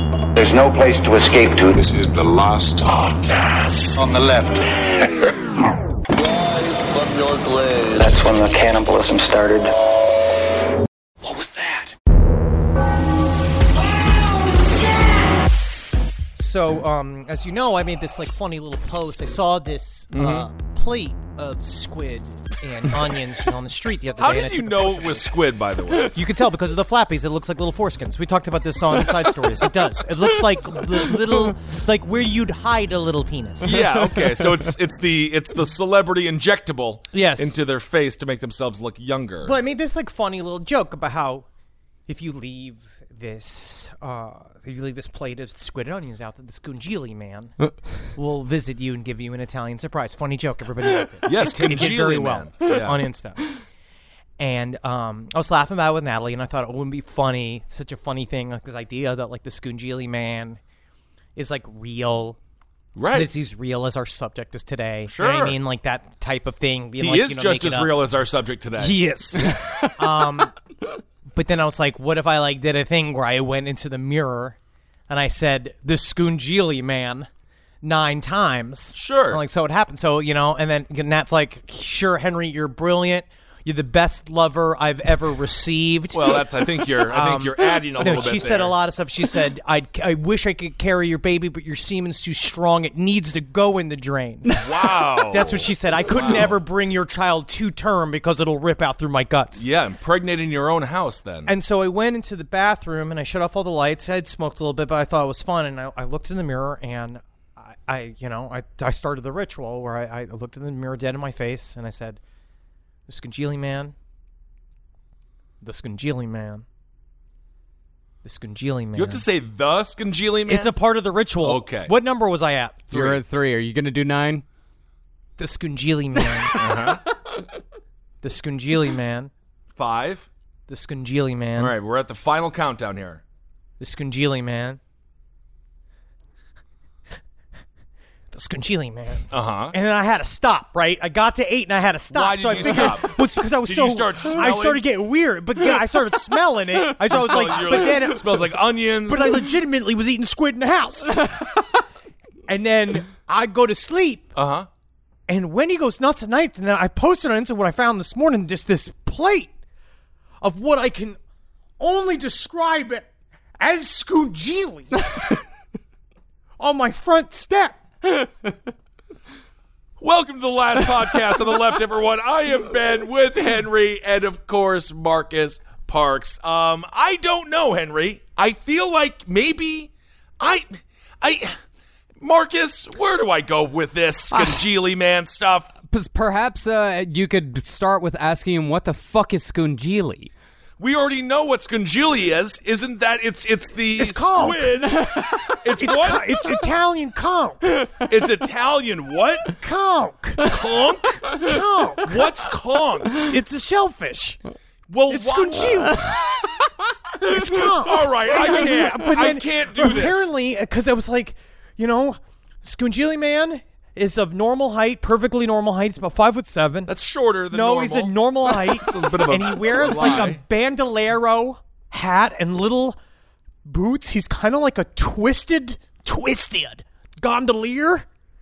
There's no place to escape to. This is the last podcast. On the left. That's when the cannibalism started. What was that? So, as you know, I made this funny little post. I saw this plate of squid and onions on the street the other day. How did you know it was squid, by the way? You can tell because of the flappies. It looks like little foreskins. We talked about this on Side Stories. It does. It looks like little, like where you'd hide a little penis. Yeah. Okay. So it's the celebrity injectable into their face to make themselves look younger. But I made this funny little joke about how if you leave this plate of squid and onions out, that the Scungili man will visit you and give you an Italian surprise. Funny joke, everybody liked it. Yes, He did very well Yeah. on Insta. And I was laughing about it with Natalie, and I thought it wouldn't be funny, such a funny thing, this idea that the Scungili man is real. Right. That he's real as our subject is today. Sure. You know what I mean? That type of thing. Being He is just as real as our subject today. He is. But then I was like, what if I did a thing where I went into the mirror and I said, the Scungili man 9 times. Sure. So it happened. So, and then Nat's like, sure, Henry, you're brilliant. You're the best lover I've ever received. Well, I think you're adding a little bit. She said a lot of stuff. She said, I wish I could carry your baby, but your semen's too strong. It needs to go in the drain. Wow. That's what she said. I couldn't ever bring your child to term because it'll rip out through my guts. Yeah, impregnating your own house then. And so I went into the bathroom and I shut off all the lights. I had smoked a little bit, but I thought it was fun. And I looked in the mirror and I started the ritual where I looked in the mirror dead in my face and I said, the Scungili man. The Scungili man. The Scungili man. You have to say the Scungili man? It's a part of the ritual. Okay. What number was I at? You're at 3. Are you going to do 9? The Scungili man. The Scungili man. 5. The Scungili man. All right, we're at the final countdown here. The Scungili man. The Scungili man. Uh-huh. And then I had to stop, right? I got to 8 and I had to stop. Why did so you I figured, stop? Because I was Did you start smelling? I started getting weird, but I started smelling it. I was like, but then it smells like onions. But I legitimately was eating squid in the house. And then I go to sleep. Uh-huh. And when he goes nuts tonight, and then I posted on Insta what I found this morning, just this plate of what I can only describe it as Scungili on my front step. Welcome to the last podcast on the left, everyone. I am Ben with Henry and, of course, Marcus Parks. I don't know, Henry. I feel like maybe Marcus, where do I go with this Scungili man stuff? Perhaps you could start with asking him, what the fuck is Scungili? We already know what Scungili is. Isn't that it's the conch. squid? It's what? It's Italian conch. It's Italian what? Conch. Conch? Conch. What's conch? It's a shellfish. Well, It's Scungili. It's conch. All right, I can't do this. Apparently, because I was like, Scungili man is of normal height, perfectly normal height. He's about 5'7". That's shorter than normal. No, he's a normal height. It's a bit of a and he wears lie. a bandolero hat and little boots. He's kind of like a twisted gondolier.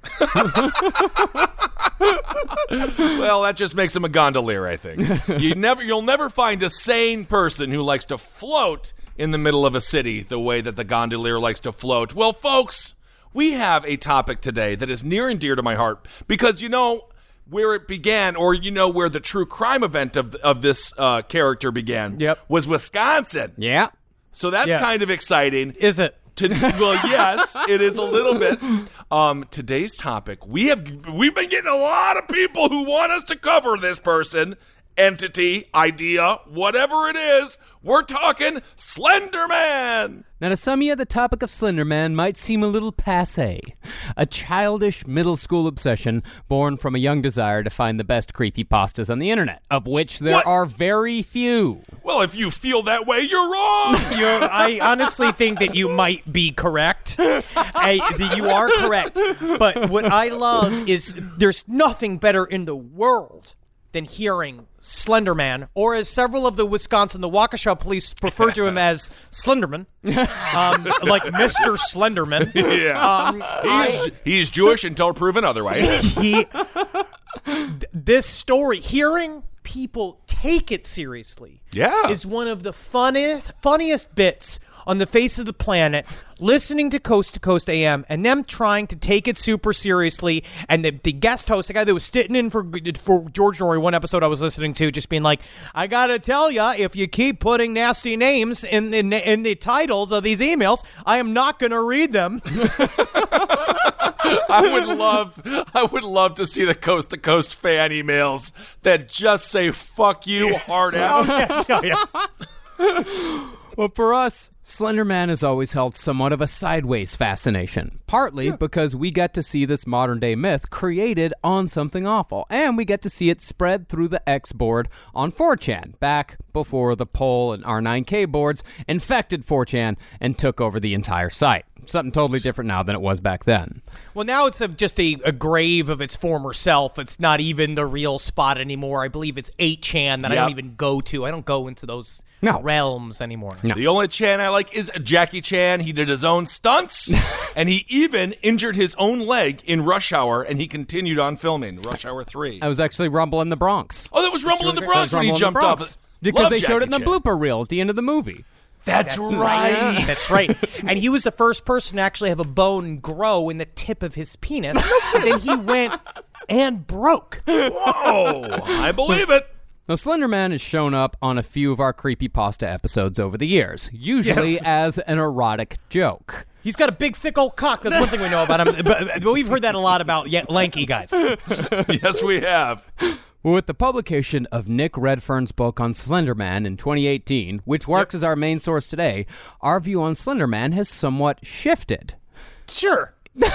Well, that just makes him a gondolier, I think. You'll never find a sane person who likes to float in the middle of a city the way that the gondolier likes to float. Well, folks, we have a topic today that is near and dear to my heart because where it began, or where the true crime event of this character began, was Wisconsin. Yeah. So that's kind of exciting. Is it? Well, yes, it is a little bit. Today's topic, we've been getting a lot of people who want us to cover this person, entity, idea, whatever it is. We're talking Slender Man. Now, to some of you, the topic of Slender Man might seem a little passé. A childish middle school obsession born from a young desire to find the best creepypastas on the internet, of which there are very few. Well, if you feel that way, you're wrong. I honestly think that you might be correct. You are correct. But what I love is there's nothing better in the world than hearing Slender Man, or as several of the Wisconsin, the Waukesha police refer to him as Slenderman, like Mr. Slenderman. Yeah. He's Jewish until proven otherwise. This story, hearing people take it seriously, is one of the funniest bits on the face of the planet. Listening to Coast AM and them trying to take it super seriously, and the guest host, the guy that was sitting in for George Norrie, one episode I was listening to, just being like, I gotta tell ya, if you keep putting nasty names in the titles of these emails, I am not gonna read them. I would love to see the Coast to Coast fan emails that just say "fuck you" hard out. Yes. Well, for us, Slender Man has always held somewhat of a sideways fascination, partly because we get to see this modern-day myth created on something awful, and we get to see it spread through the X board on 4chan, back before the Poll and R9K boards infected 4chan and took over the entire site. Something totally different now than it was back then. Well, now it's just a grave of its former self. It's not even the real spot anymore. I believe it's 8chan that I don't even go to. I don't go into those realms anymore. No. The only Chan I like is Jackie Chan. He did his own stunts, and he even injured his own leg in Rush Hour, and he continued on filming Rush Hour 3. I was actually Rumble in the Bronx. Oh, that was Rumble in the Bronx when he jumped off. Because they showed it in the blooper reel at the end of the movie. That's right. That's right. And he was the first person to actually have a bone grow in the tip of his penis. And then he went and broke. Whoa, I believe it. Now, Slender Man has shown up on a few of our creepypasta episodes over the years, usually as an erotic joke. He's got a big, thick old cock. That's one thing we know about him. But we've heard that a lot about lanky guys. Yes, we have. With the publication of Nick Redfern's book on Slender Man in 2018, which works as our main source today, our view on Slender Man has somewhat shifted. Sure.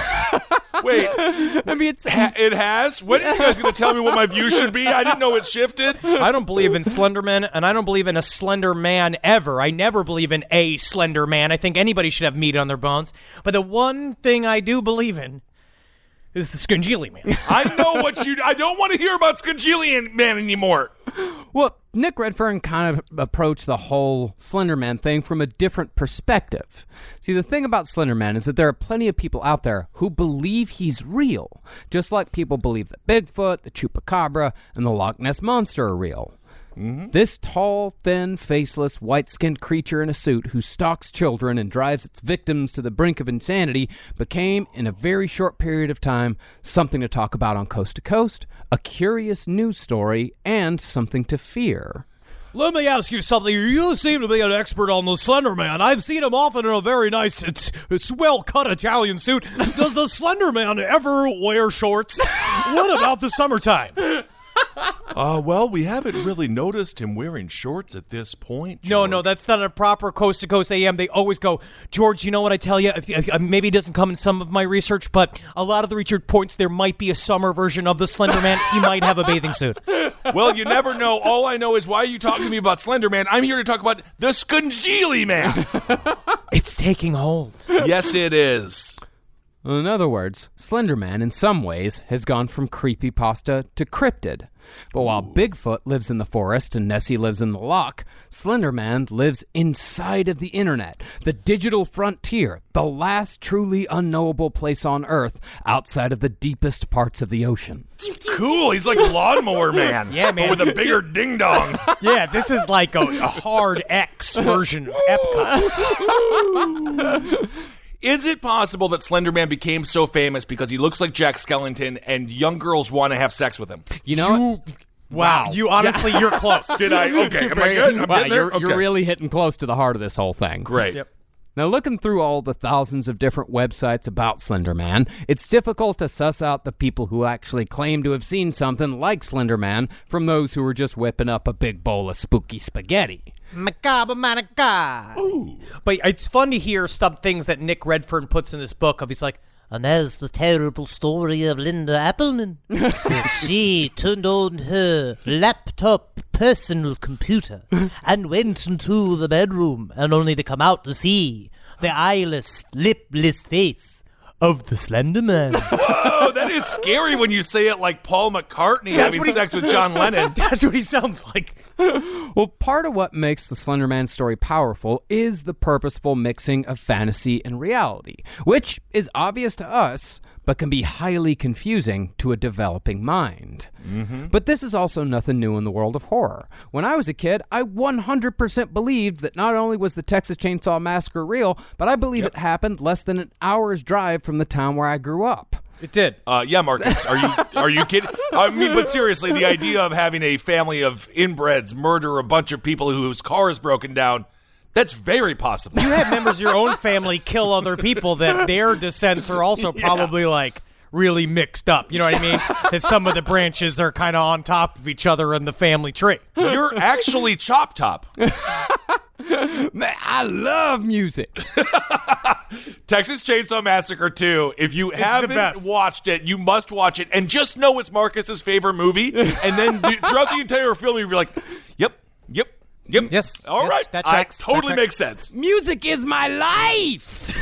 Wait, I mean, it has? When are you guys going to tell me what my view should be? I didn't know it shifted. I don't believe in Slenderman, and I don't believe in a Slender Man ever. I never believe in a Slender Man. I think anybody should have meat on their bones. But the one thing I do believe in is the Scungili Man. I know what I don't want to hear about Scungili Man anymore. Well, Nick Redfern kind of approached the whole Slender Man thing from a different perspective. See, the thing about Slender Man is that there are plenty of people out there who believe he's real, just like people believe that Bigfoot, the Chupacabra, and the Loch Ness Monster are real. Mm-hmm. This tall, thin, faceless, white-skinned creature in a suit who stalks children and drives its victims to the brink of insanity became, in a very short period of time, something to talk about on Coast to Coast, a curious news story, and something to fear. Let me ask you something. You seem to be an expert on the Slender Man. I've seen him often in a very nice, it's well-cut Italian suit. Does the Slender Man ever wear shorts? What about the summertime? Well, we haven't really noticed him wearing shorts at this point, George. No, that's not a proper Coast to Coast AM. They always go, George, you know what I tell you? Maybe it doesn't come in some of my research, but a lot of the research points there might be a summer version of the Slender Man. He might have a bathing suit. Well, you never know. All I know is, why are you talking to me about Slender Man? I'm here to talk about the Scungili Man. It's taking hold. Yes, it is. In other words, Slender Man, in some ways, has gone from creepypasta to cryptid. But while Bigfoot lives in the forest and Nessie lives in the loch, Slender Man lives inside of the internet, the digital frontier, the last truly unknowable place on Earth outside of the deepest parts of the ocean. Cool, he's like Lawnmower Man. Yeah, man. But with a bigger ding-dong. Yeah, this is like a hard X version of Epcot. Is it possible that Slender Man became so famous because he looks like Jack Skellington and young girls want to have sex with him? You know, wow. You honestly, you're close. Did I? Okay, am I good? I'm wow, getting there? You're really hitting close to the heart of this whole thing. Great. Yep. Now, looking through all the thousands of different websites about Slender Man, it's difficult to suss out the people who actually claim to have seen something like Slender Man from those who are just whipping up a big bowl of spooky spaghetti. Macabre, macabre. But it's fun to hear some things that Nick Redfern puts in this book. He's like, and there's the terrible story of Linda Appelman. She turned on her laptop personal computer and went into the bedroom, and only to come out to see the eyeless, lipless face of the Slender Man. Whoa, that is scary when you say it like Paul McCartney having sex with John Lennon. That's what he sounds like. Well, part of what makes the Slender Man story powerful is the purposeful mixing of fantasy and reality, which is obvious to us, but can be highly confusing to a developing mind. But this is also nothing new in the world of horror. When I was a kid, I 100% believed that not only was the Texas Chainsaw Massacre real, but I believe it happened less than an hour's drive from the town where I grew up. It did. Yeah, Marcus, are you kidding? I mean, but seriously, the idea of having a family of inbreds murder a bunch of people whose car is broken down, that's very possible. You have members of your own family kill other people that their descents are also probably like really mixed up. You know what I mean? That some of the branches are kind of on top of each other in the family tree. You're actually Chop Top. Man, I love music. Texas Chainsaw Massacre 2. If you haven't watched it, you must watch it. And just know it's Marcus's favorite movie. And then throughout the entire film, you'll be like, yep. Yes. All right. That tracks. Totally makes sense. Music is my life.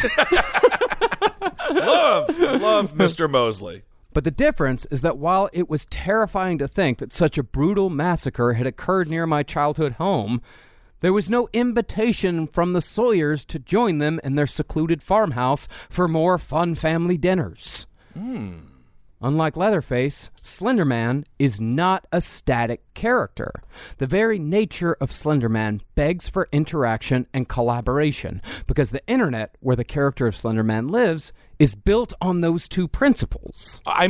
Love Mr. Mosley. But the difference is that while it was terrifying to think that such a brutal massacre had occurred near my childhood home, there was no invitation from the Sawyers to join them in their secluded farmhouse for more fun family dinners. Unlike Leatherface, Slender Man is not a static character. The very nature of Slender Man begs for interaction and collaboration, because the internet, where the character of Slender Man lives, is built on those two principles. I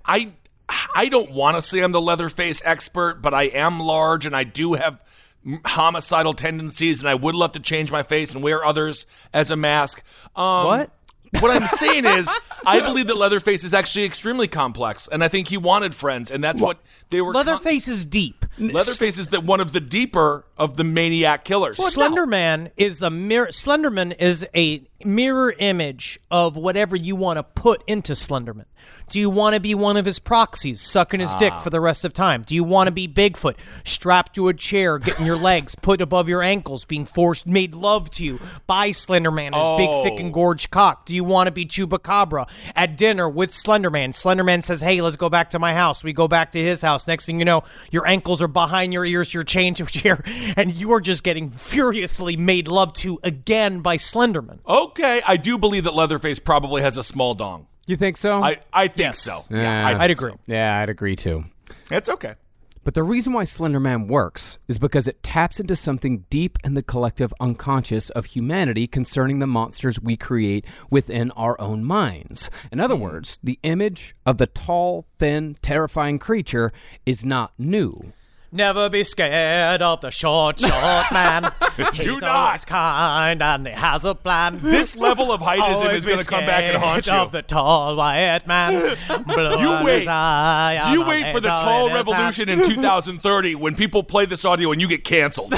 don't want to say I'm the Leatherface expert, but I am large and I do have homicidal tendencies, and I would love to change my face and wear others as a mask. What? What I'm saying is, I believe that Leatherface is actually extremely complex, and I think he wanted friends, and that's what they were. Leatherface is deep. Leatherface is one of the deeper of the maniac killers. Slenderman is a mirror. Slenderman is a mirror image of whatever you want to put into Slenderman. Do you want to be one of his proxies, sucking his dick for the rest of time? Do you want to be Bigfoot, strapped to a chair, getting your legs put above your ankles, being made love to you by Slenderman, his big, thick, and gorged cock? Do you want to be Chupacabra at dinner with Slenderman? Slenderman says, hey, let's go back to my house. We go back to his house. Next thing you know, your ankles are behind your ears, you're chained to a chair, and you are just getting furiously made love to again by Slenderman. Okay, I do believe that Leatherface probably has a small dong. You think so? I think so. Yeah, I'd agree. So. Yeah, I'd agree too. It's okay. But the reason why Slender Man works is because it taps into something deep in the collective unconscious of humanity concerning the monsters we create within our own minds. In other words, the image of the tall, thin, terrifying creature is not new. Never be scared of the short man. He's not. always kind and he has a plan. This level of heightism is going to come back and haunt you. Of the tall white man. You wait for the tall revolution in 2030 when people play this audio and you get canceled.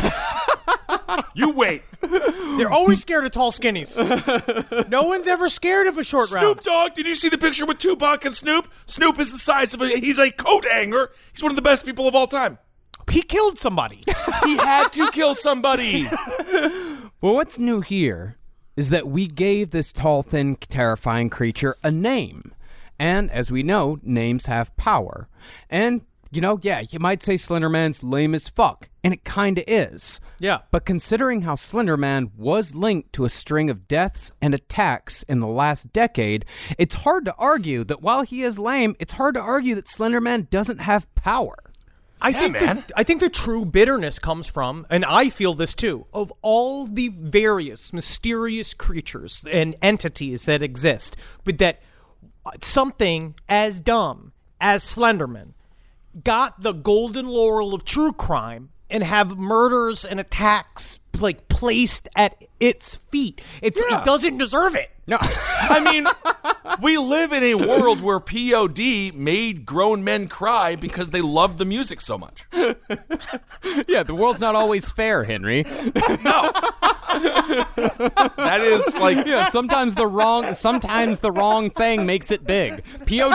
You wait. They're always scared of tall skinnies. No one's ever scared of a short round. Snoop Dogg, did you see the picture with Tupac and Snoop? Snoop is the size of he's a coat hanger. He's one of the best people of all time. He killed somebody. He had to kill somebody. Well, what's new here is that we gave this tall, thin, terrifying creature a name. And as we know, names have power. And, you might say Slender Man's lame as fuck. And it kind of is. Yeah. But considering how Slender Man was linked to a string of deaths and attacks in the last decade, it's hard to argue that while he is lame, it's hard to argue that Slender Man doesn't have power. I think the true bitterness comes from, and I feel this too, of all the various mysterious creatures and entities that exist, but that something as dumb as Slenderman got the golden laurel of true crime and have murders and attacks placed at its feet. It doesn't deserve it. No, I mean, we live in a world where POD made grown men cry because they loved the music so much. Yeah, the world's not always fair, Henry. No. That is like sometimes the wrong thing makes it big.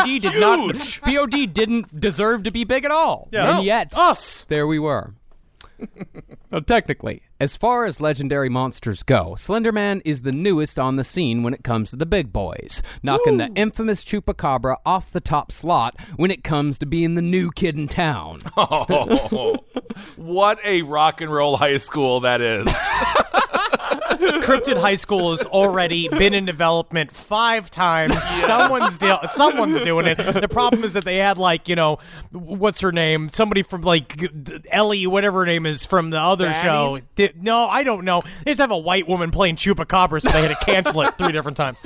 POD didn't deserve to be big at all. Yeah. And yet us. There we were. Well, technically, as far as legendary monsters go, Slender Man is the newest on the scene when it comes to the big boys, knocking the infamous Chupacabra off the top slot when it comes to being the new kid in town. Oh, what a rock and roll high school that is. Cryptid High School has already been in development 5 times. Someone's doing it. The problem is that they had, like, you know, what's her name? Somebody from, like, Ellie, whatever her name is, from the other show. No, I don't know. They just have a white woman playing Chupacabra, so they had to cancel it 3 different times.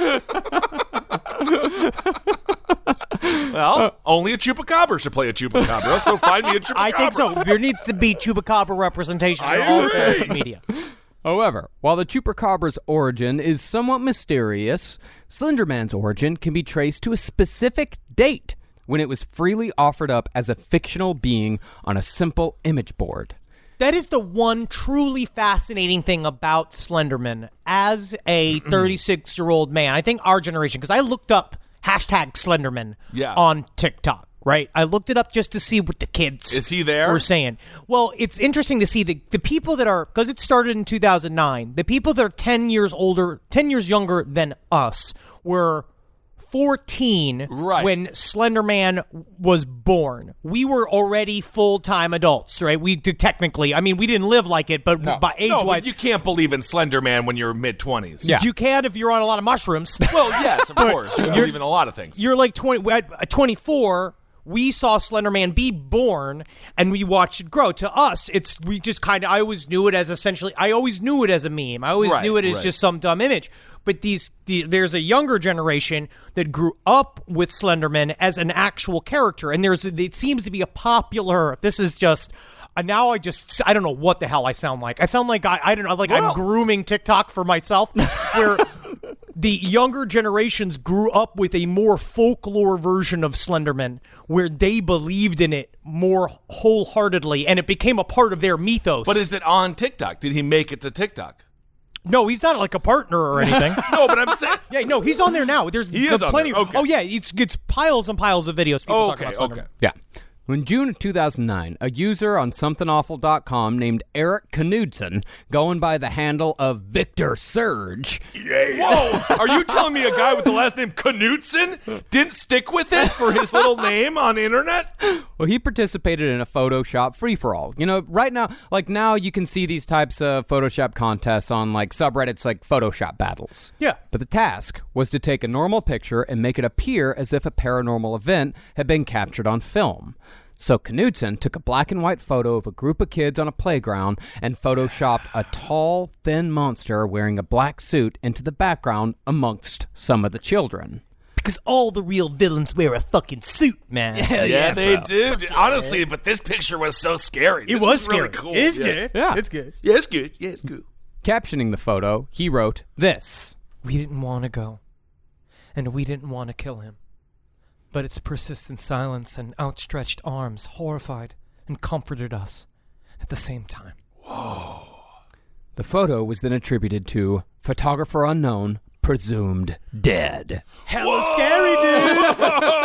Well, only a Chupacabra should play a Chupacabra, so find me a Chupacabra. I think so. There needs to be Chupacabra representation in all forms of media. However, while the Chupacabra's origin is somewhat mysterious, Slender Man's origin can be traced to a specific date when it was freely offered up as a fictional being on a simple image board. That is the one truly fascinating thing about Slenderman as a 36-year-old man. I think our generation, because I looked up #Slenderman on TikTok. Right, I looked it up just to see what the kids were saying. Well, it's interesting to see the people that are, because it started in 2009, the people that are 10 years younger than us were 14 when Slenderman was born. We were already full-time adults, right? We technically, I mean, we didn't live like it, but by age-wise, you can't believe in Slenderman when you're mid-20s. Yeah. You can if you're on a lot of mushrooms. Well, yes, of course. You believe in a lot of things. You're like 24. We saw Slenderman be born, and we watched it grow. To us, we just kind of, I always knew it as I always knew it as a meme. I always knew it as just some dumb image. But there's a younger generation that grew up with Slenderman as an actual character, and it seems to be a popular, this is just... now I don't know what the hell I sound like. I sound like I don't know, like I'm grooming TikTok for myself, where the younger generations grew up with a more folklore version of Slenderman, where they believed in it more wholeheartedly, and it became a part of their mythos. But is it on TikTok? Did he make it to TikTok? No, he's not like a partner or anything. No, but I'm saying... Yeah, no, he's on there now. He is plenty on there. Okay. Oh, yeah, it's piles and piles of videos people talking about Slenderman. Okay. Yeah. In June of 2009, a user on somethingawful.com named Eric Knudsen, going by the handle of Victor Surge. Whoa! Are you telling me a guy with the last name Knudsen didn't stick with it for his little name on the internet? Well, he participated in a Photoshop free-for-all. You know, right now, like now you can see these types of Photoshop contests on like subreddits like Photoshop battles. Yeah. But the task was to take a normal picture and make it appear as if a paranormal event had been captured on film. So Knudsen took a black and white photo of a group of kids on a playground and photoshopped a tall, thin monster wearing a black suit into the background amongst some of the children. Because all the real villains wear a fucking suit, man. Yeah, they do. Honestly, but this picture was so scary. It was scary. Really cool. It's good. Yeah. It's good. Yeah, it's good. Yeah, it's good. Captioning the photo, he wrote this. We didn't want to go, and we didn't want to kill him. But its persistent silence and outstretched arms horrified and comforted us at the same time. Whoa. The photo was then attributed to photographer unknown, presumed dead. Hella scary, dude!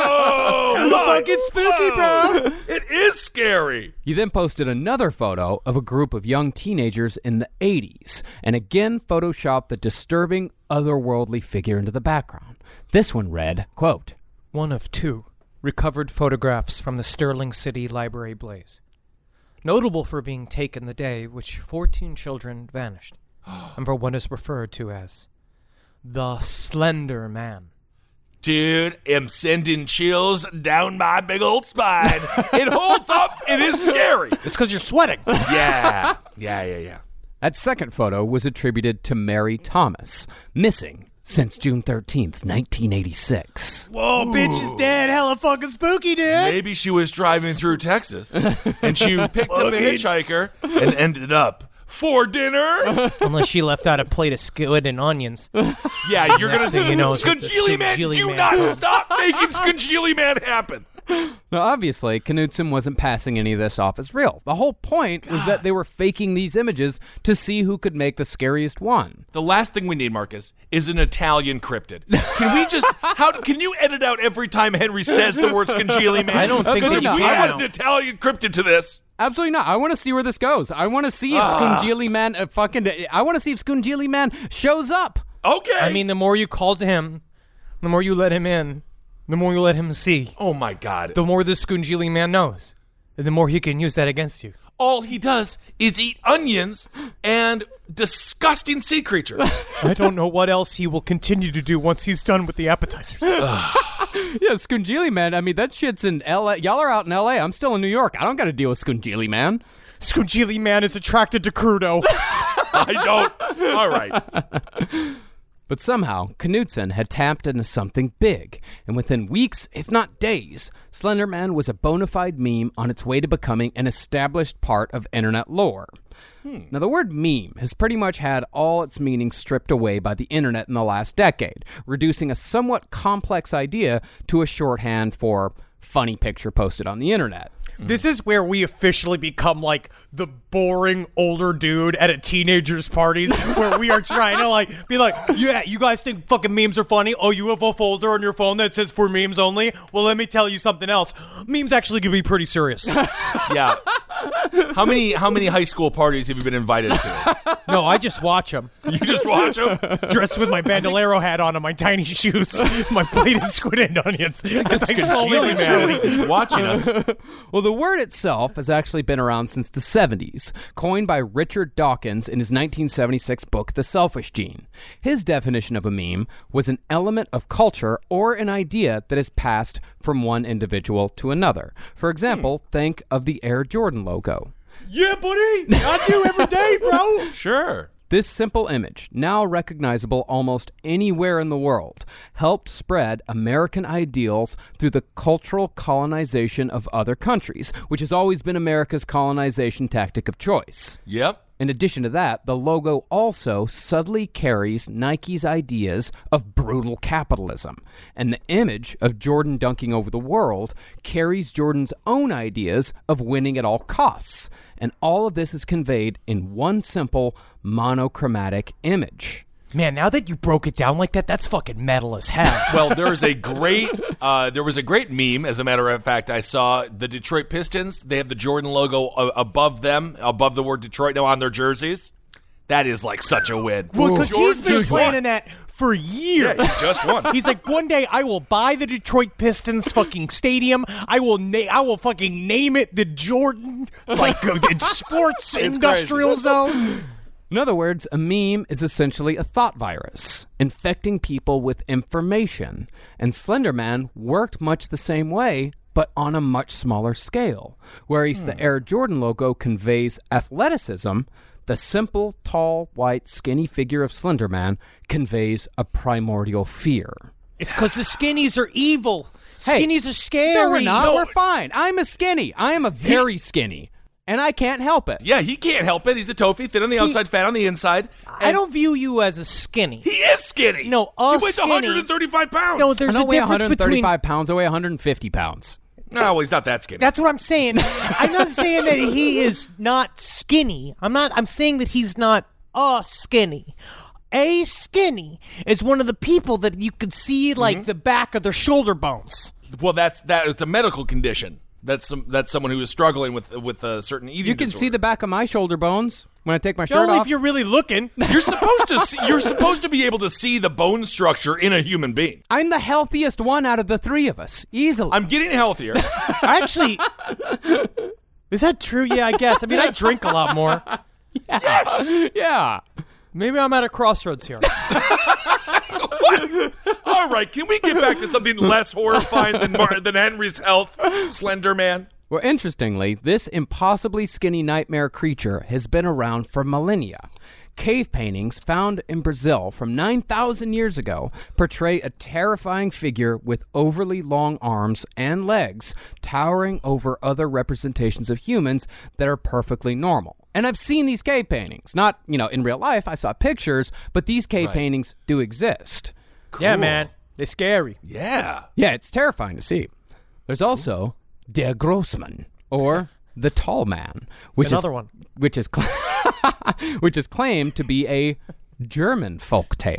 Hella fucking spooky, bro! It is scary! He then posted another photo of a group of young teenagers in the 80s, and again photoshopped the disturbing, otherworldly figure into the background. This one read, quote, one of 2 recovered photographs from the Sterling City Library blaze. Notable for being taken the day which 14 children vanished, and for what is referred to as the Slender Man. Dude, I'm sending chills down my big old spine. It holds up. It is scary. It's because you're sweating. Yeah. That second photo was attributed to Mary Thomas, missing since June 13th, 1986. Whoa, bitch is dead. Hella fucking spooky, dude. Maybe she was driving through Texas, and she picked up a hitchhiker and ended up for dinner. Unless she left out a plate of squid and onions. Yeah, you're going to do Scongeely Man. Do not stop making Scongeely Man happen. Now, obviously, Knudsen wasn't passing any of this off as real. The whole point was that they were faking these images to see who could make the scariest one. The last thing we need, Marcus, is an Italian cryptid. Can we just... can you edit out every time Henry says the word Scongeely Man? I don't think that you can. I want an Italian cryptid to this. Absolutely not. I want to see where this goes. I want to see if Scungili Man I want to see if Scungili Man shows up. Okay. I mean, the more you call to him, the more you let him in, the more you let him see, Oh my God. the more the Scungili Man knows, and the more he can use that against you. All he does is eat onions and disgusting sea creature. I don't know what else he will continue to do once he's done with the appetizers. Yeah, Scungili Man. I mean, that shit's in L.A. Y'all are out in L.A. I'm still in New York. I don't got to deal with Scungili Man. Scungili Man is attracted to Crudo. I don't. All right. But somehow, Knudsen had tapped into something big, and within weeks, if not days, Slender Man was a bona fide meme on its way to becoming an established part of internet lore. Now, the word meme has pretty much had all its meaning stripped away by the internet in the last decade, reducing a somewhat complex idea to a shorthand for funny picture posted on the internet. This is where we officially become like the boring older dude at a teenager's parties where we are trying to like be like, yeah, you guys think fucking memes are funny? Oh, you have a folder on your phone that says for memes only? Well, let me tell you something else. Memes actually can be pretty serious. Yeah. How many high school parties have you been invited to? No, I just watch them. You just watch them? Dressed with my bandolero hat on and my tiny shoes, my plate of squid and onions. As I slowly is watching us. Well, the word itself has actually been around since the 70s, coined by Richard Dawkins in his 1976 book, The Selfish Gene. His definition of a meme was an element of culture or an idea that is passed from one individual to another. For example, think of the Air Jordan logo. Yeah, buddy. I do every day, bro. Sure. This simple image, now recognizable almost anywhere in the world, helped spread American ideals through the cultural colonization of other countries, which has always been America's colonization tactic of choice. Yep. In addition to that, the logo also subtly carries Nike's ideas of brutal capitalism, and the image of Jordan dunking over the world carries Jordan's own ideas of winning at all costs, and all of this is conveyed in one simple monochromatic image. Man, now that you broke it down like that, that's fucking metal as hell. Well, there was a great meme. As a matter of fact, I saw the Detroit Pistons. They have the Jordan logo above them, above the word Detroit now on their jerseys. That is like such a win. Well, because he's been planning that for years. Yeah, he just won. He's like, one day I will buy the Detroit Pistons fucking stadium. I will fucking name it the Jordan Sports Industrial Zone. In other words, a meme is essentially a thought virus, infecting people with information. And Slender Man worked much the same way, but on a much smaller scale. Whereas the Air Jordan logo conveys athleticism, the simple, tall, white, skinny figure of Slender Man conveys a primordial fear. It's because the skinnies are evil. Hey, Skinnies are scary. No, we're not. We're fine. I'm a skinny. I am a very skinny. And I can't help it. Yeah, he can't help it. He's a tofi, thin on the outside, fat on the inside. I don't view you as a skinny. He is skinny. No, he weighs skinny. 135 pounds. No, there's I a don't weigh difference 135 between. pounds. I weigh 150 pounds. No, well, he's not that skinny. That's what I'm saying. I'm not saying that he is not skinny. I'm saying that he's not a skinny. A skinny is one of the people that you could see like the back of their shoulder bones. Well, it's a medical condition. That's someone who is struggling with a certain eating You can disorder. see the back of my shoulder bones when I take my shirt Only off. if you're really looking. You're supposed to see, you're supposed to be able to see the bone structure in a human being. I'm the healthiest one out of the three of us, easily. I'm getting healthier. Actually, is that true? Yeah, I guess. I mean, I drink a lot more. Yes. Yeah. Maybe I'm at a crossroads here. All right, can we get back to something less horrifying than Henry's health, Slender Man? Well, interestingly, this impossibly skinny nightmare creature has been around for millennia. Cave paintings found in Brazil from 9,000 years ago portray a terrifying figure with overly long arms and legs towering over other representations of humans that are perfectly normal. And I've seen these cave paintings. Not, in real life, I saw pictures, but these cave paintings do exist. Yeah, man. They're scary. Yeah. Yeah, it's terrifying to see. There's also Der Grossmann, or the Tall Man, which is claimed to be a German folktale.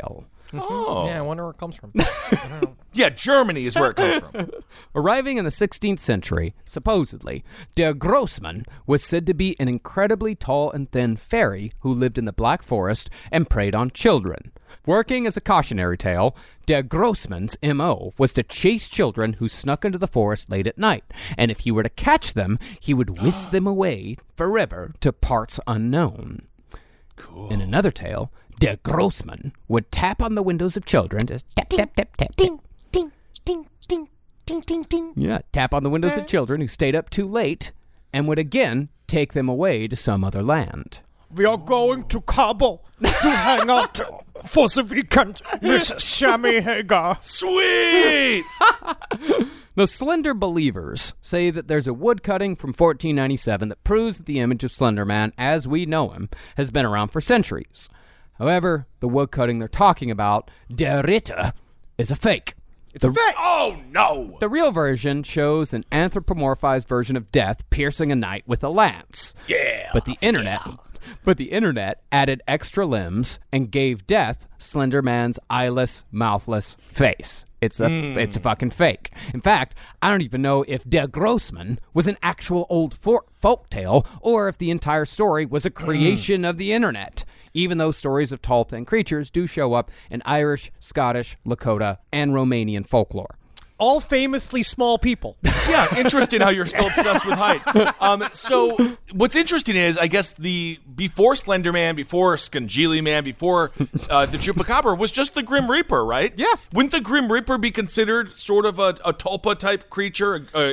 Oh. Yeah, I wonder where it comes from. I don't know. Yeah, Germany is where it comes from. Arriving in the 16th century, supposedly, Der Grossmann was said to be an incredibly tall and thin fairy who lived in the Black Forest and preyed on children. Working as a cautionary tale, Der Grossmann's M.O. was to chase children who snuck into the forest late at night, and if he were to catch them, he would whisk them away forever to parts unknown. Cool. In another tale, Der Grossmann would tap on the windows of children, just tap, tap, tap, tap, Ding, ding, ding, ding, ding, ding, ding. yeah, tap on the windows of children who stayed up too late, and would again take them away to some other land. We are going to Cabo to hang out for the weekend, Miss Sammy Hagar. Sweet! The Slender Believers say that there's a woodcutting from 1497 that proves that the image of Slender Man, as we know him, has been around for centuries. However, the woodcutting they're talking about, Der Ritter, is a fake. Oh, no! The real version shows an anthropomorphized version of Death piercing a knight with a lance. Yeah! But the internet added extra limbs and gave Death Slender Man's eyeless, mouthless face. It's a fucking fake. In fact, I don't even know if Der Grossmann was an actual old folk tale or if the entire story was a creation of the internet, even though stories of tall, thin creatures do show up in Irish, Scottish, Lakota, and Romanian folklore. All famously small people. Yeah, interesting how you're still obsessed with height. So what's interesting is, I guess, before Slender Man, before Scungili Man, before the Chupacabra was just the Grim Reaper, right? Yeah. Wouldn't the Grim Reaper be considered sort of a tulpa-type creature,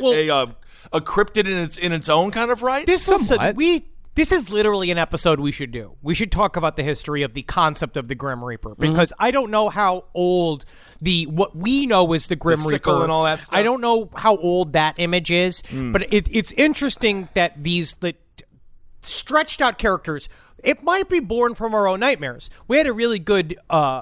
a cryptid in its own kind of right? This is literally an episode we should do. We should talk about the history of the concept of the Grim Reaper, because I don't know how old what we know is the Grim sickle Reaper and all that stuff. I don't know how old that image is, but it's interesting that these stretched out characters, it might be born from our own nightmares. We had a really good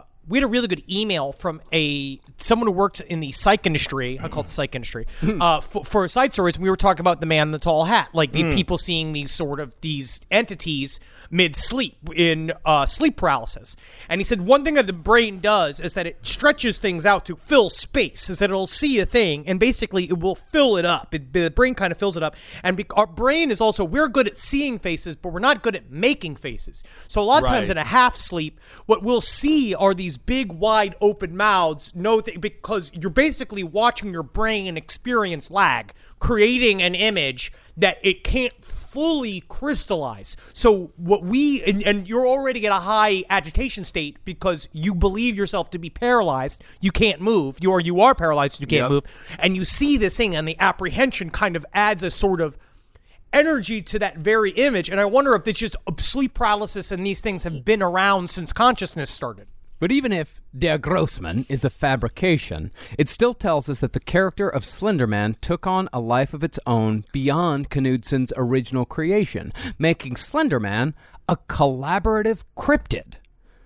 email from someone who works in the psych industry. I call it the psych industry for side stories. We were talking about the man in the tall hat, like the people seeing these entities mid-sleep in sleep paralysis. And he said one thing that the brain does is that it stretches things out to fill space, is that it'll see a thing and basically it will fill it up. The brain kind of fills it up. And our brain is also, we're good at seeing faces, but we're not good at making faces. So a lot of times in a half sleep, what we'll see are these big, wide open mouths, because you're basically watching your brain experience lag, creating an image that it can't fully crystallize. So what and you're already at a high agitation state because you believe yourself to be paralyzed. You can't move. You are paralyzed. You can't move. And you see this thing, and the apprehension kind of adds a sort of energy to that very image. And I wonder if it's just sleep paralysis and these things have been around since consciousness started. But even if Der Grossmann is a fabrication, it still tells us that the character of Slender Man took on a life of its own beyond Knudsen's original creation, making Slender Man a collaborative cryptid.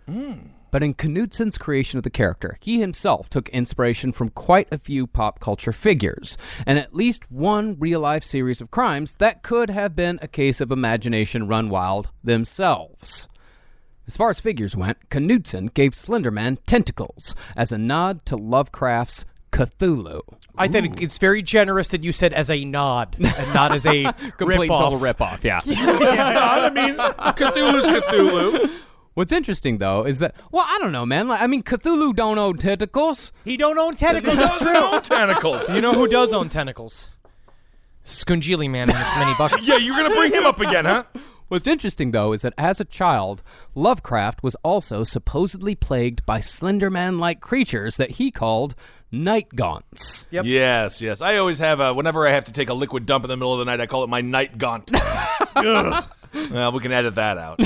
But in Knudsen's creation of the character, he himself took inspiration from quite a few pop culture figures, and at least one real-life series of crimes that could have been a case of imagination run wild themselves. As far as figures went, Knudsen gave Slender Man tentacles as a nod to Lovecraft's Cthulhu. I think it's very generous that you said as a nod and not as a Complete rip-off. total rip-off, yeah. I mean, Cthulhu's Cthulhu. What's interesting, though, is that, I don't know, man. Cthulhu don't own tentacles. He don't own tentacles. He doesn't own tentacles. You know who does own tentacles? Scungili Man in his mini bucket. Yeah, you're going to bring him up again, huh? What's interesting, though, is that as a child, Lovecraft was also supposedly plagued by Slender Man-like creatures that he called night gaunts. Yep. Yes. I always have whenever I have to take a liquid dump in the middle of the night, I call it my night gaunt. Well, we can edit that out.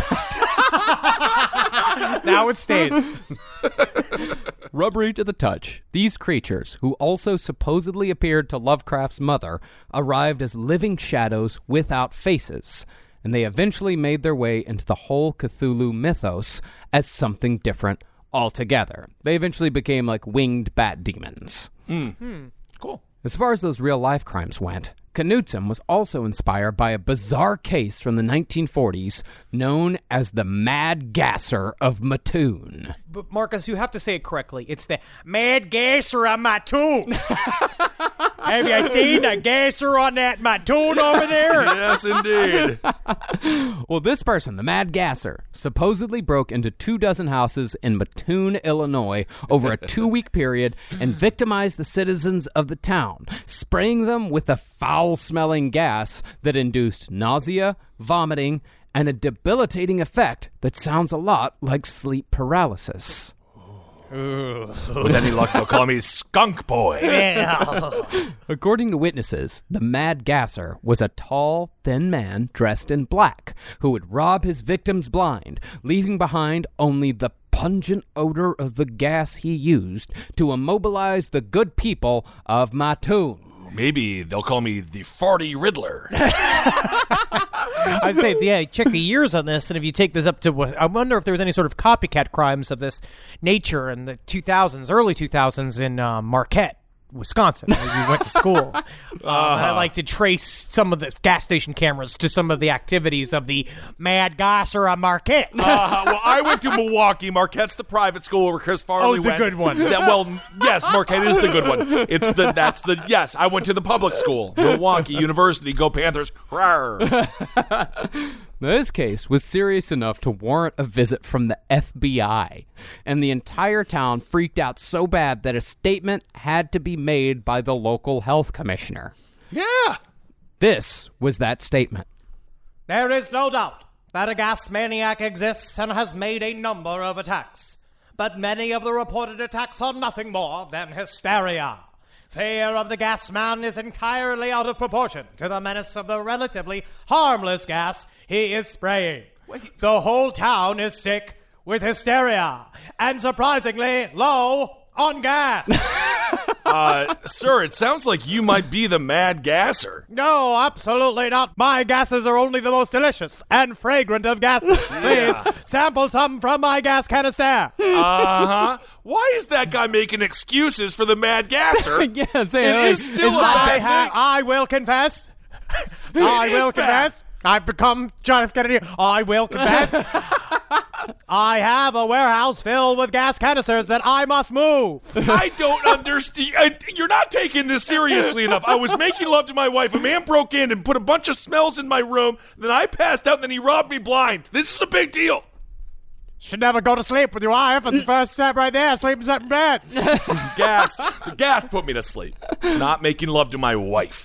Now it stays. Rubbery to the touch, these creatures, who also supposedly appeared to Lovecraft's mother, arrived as living shadows without faces, and they eventually made their way into the whole Cthulhu mythos as something different altogether. They eventually became like winged bat demons. Cool. As far as those real-life crimes went, Knudsen was also inspired by a bizarre case from the 1940s known as the Mad Gasser of Mattoon. But Marcus, you have to say it correctly. It's the Mad Gasser of Mattoon. Have you seen the gasser on that Mattoon over there? Yes, indeed. Well, this person, the Mad Gasser, supposedly broke into 24 houses in Mattoon, Illinois, over a 2-week period and victimized the citizens of the town, spraying them with a foul-smelling gas that induced nausea, vomiting, and a debilitating effect that sounds a lot like sleep paralysis. With any luck, they'll call me Skunk Boy. According to witnesses, the Mad Gasser was a tall, thin man dressed in black who would rob his victims blind, leaving behind only the pungent odor of the gas he used to immobilize the good people of Mattoon. Maybe they'll call me the Farty Riddler. I'd say, yeah, check the years on this, and if you take this up to, I wonder if there was any sort of copycat crimes of this nature in the 2000s, early 2000s in Marquette, Wisconsin, where you went to school. I like to trace some of the gas station cameras to some of the activities of the Mad Gasser of Marquette. Well, I went to Milwaukee. Marquette's the private school where Chris Farley went. Oh, the good one. Yes, Marquette is the good one. Yes, I went to the public school. Milwaukee University. Go Panthers. Rawr. Now, this case was serious enough to warrant a visit from the FBI, and the entire town freaked out so bad that a statement had to be made by the local health commissioner. Yeah. This was that statement. There is no doubt that a gas maniac exists and has made a number of attacks, but many of the reported attacks are nothing more than hysteria. Fear of the gas man is entirely out of proportion to the menace of the relatively harmless gas he is spraying. The whole town is sick with hysteria and surprisingly low on gas. Sir, it sounds like you might be the Mad Gasser. No, absolutely not. My gases are only the most delicious and fragrant of gases. Please sample some from my gas canister. Why is that guy making excuses for the Mad Gasser? Yeah, say It is still a bad thing. I will confess. I will confess. I've become John F. Kennedy. I will confess. I have a warehouse filled with gas canisters that I must move. I don't understand. You're not taking this seriously enough. I was making love to my wife. A man broke in and put a bunch of smells in my room. Then I passed out and then he robbed me blind. This is a big deal. Should never go to sleep with your wife. It's the first step right there. Sleep in separate beds. The gas put me to sleep. Not making love to my wife.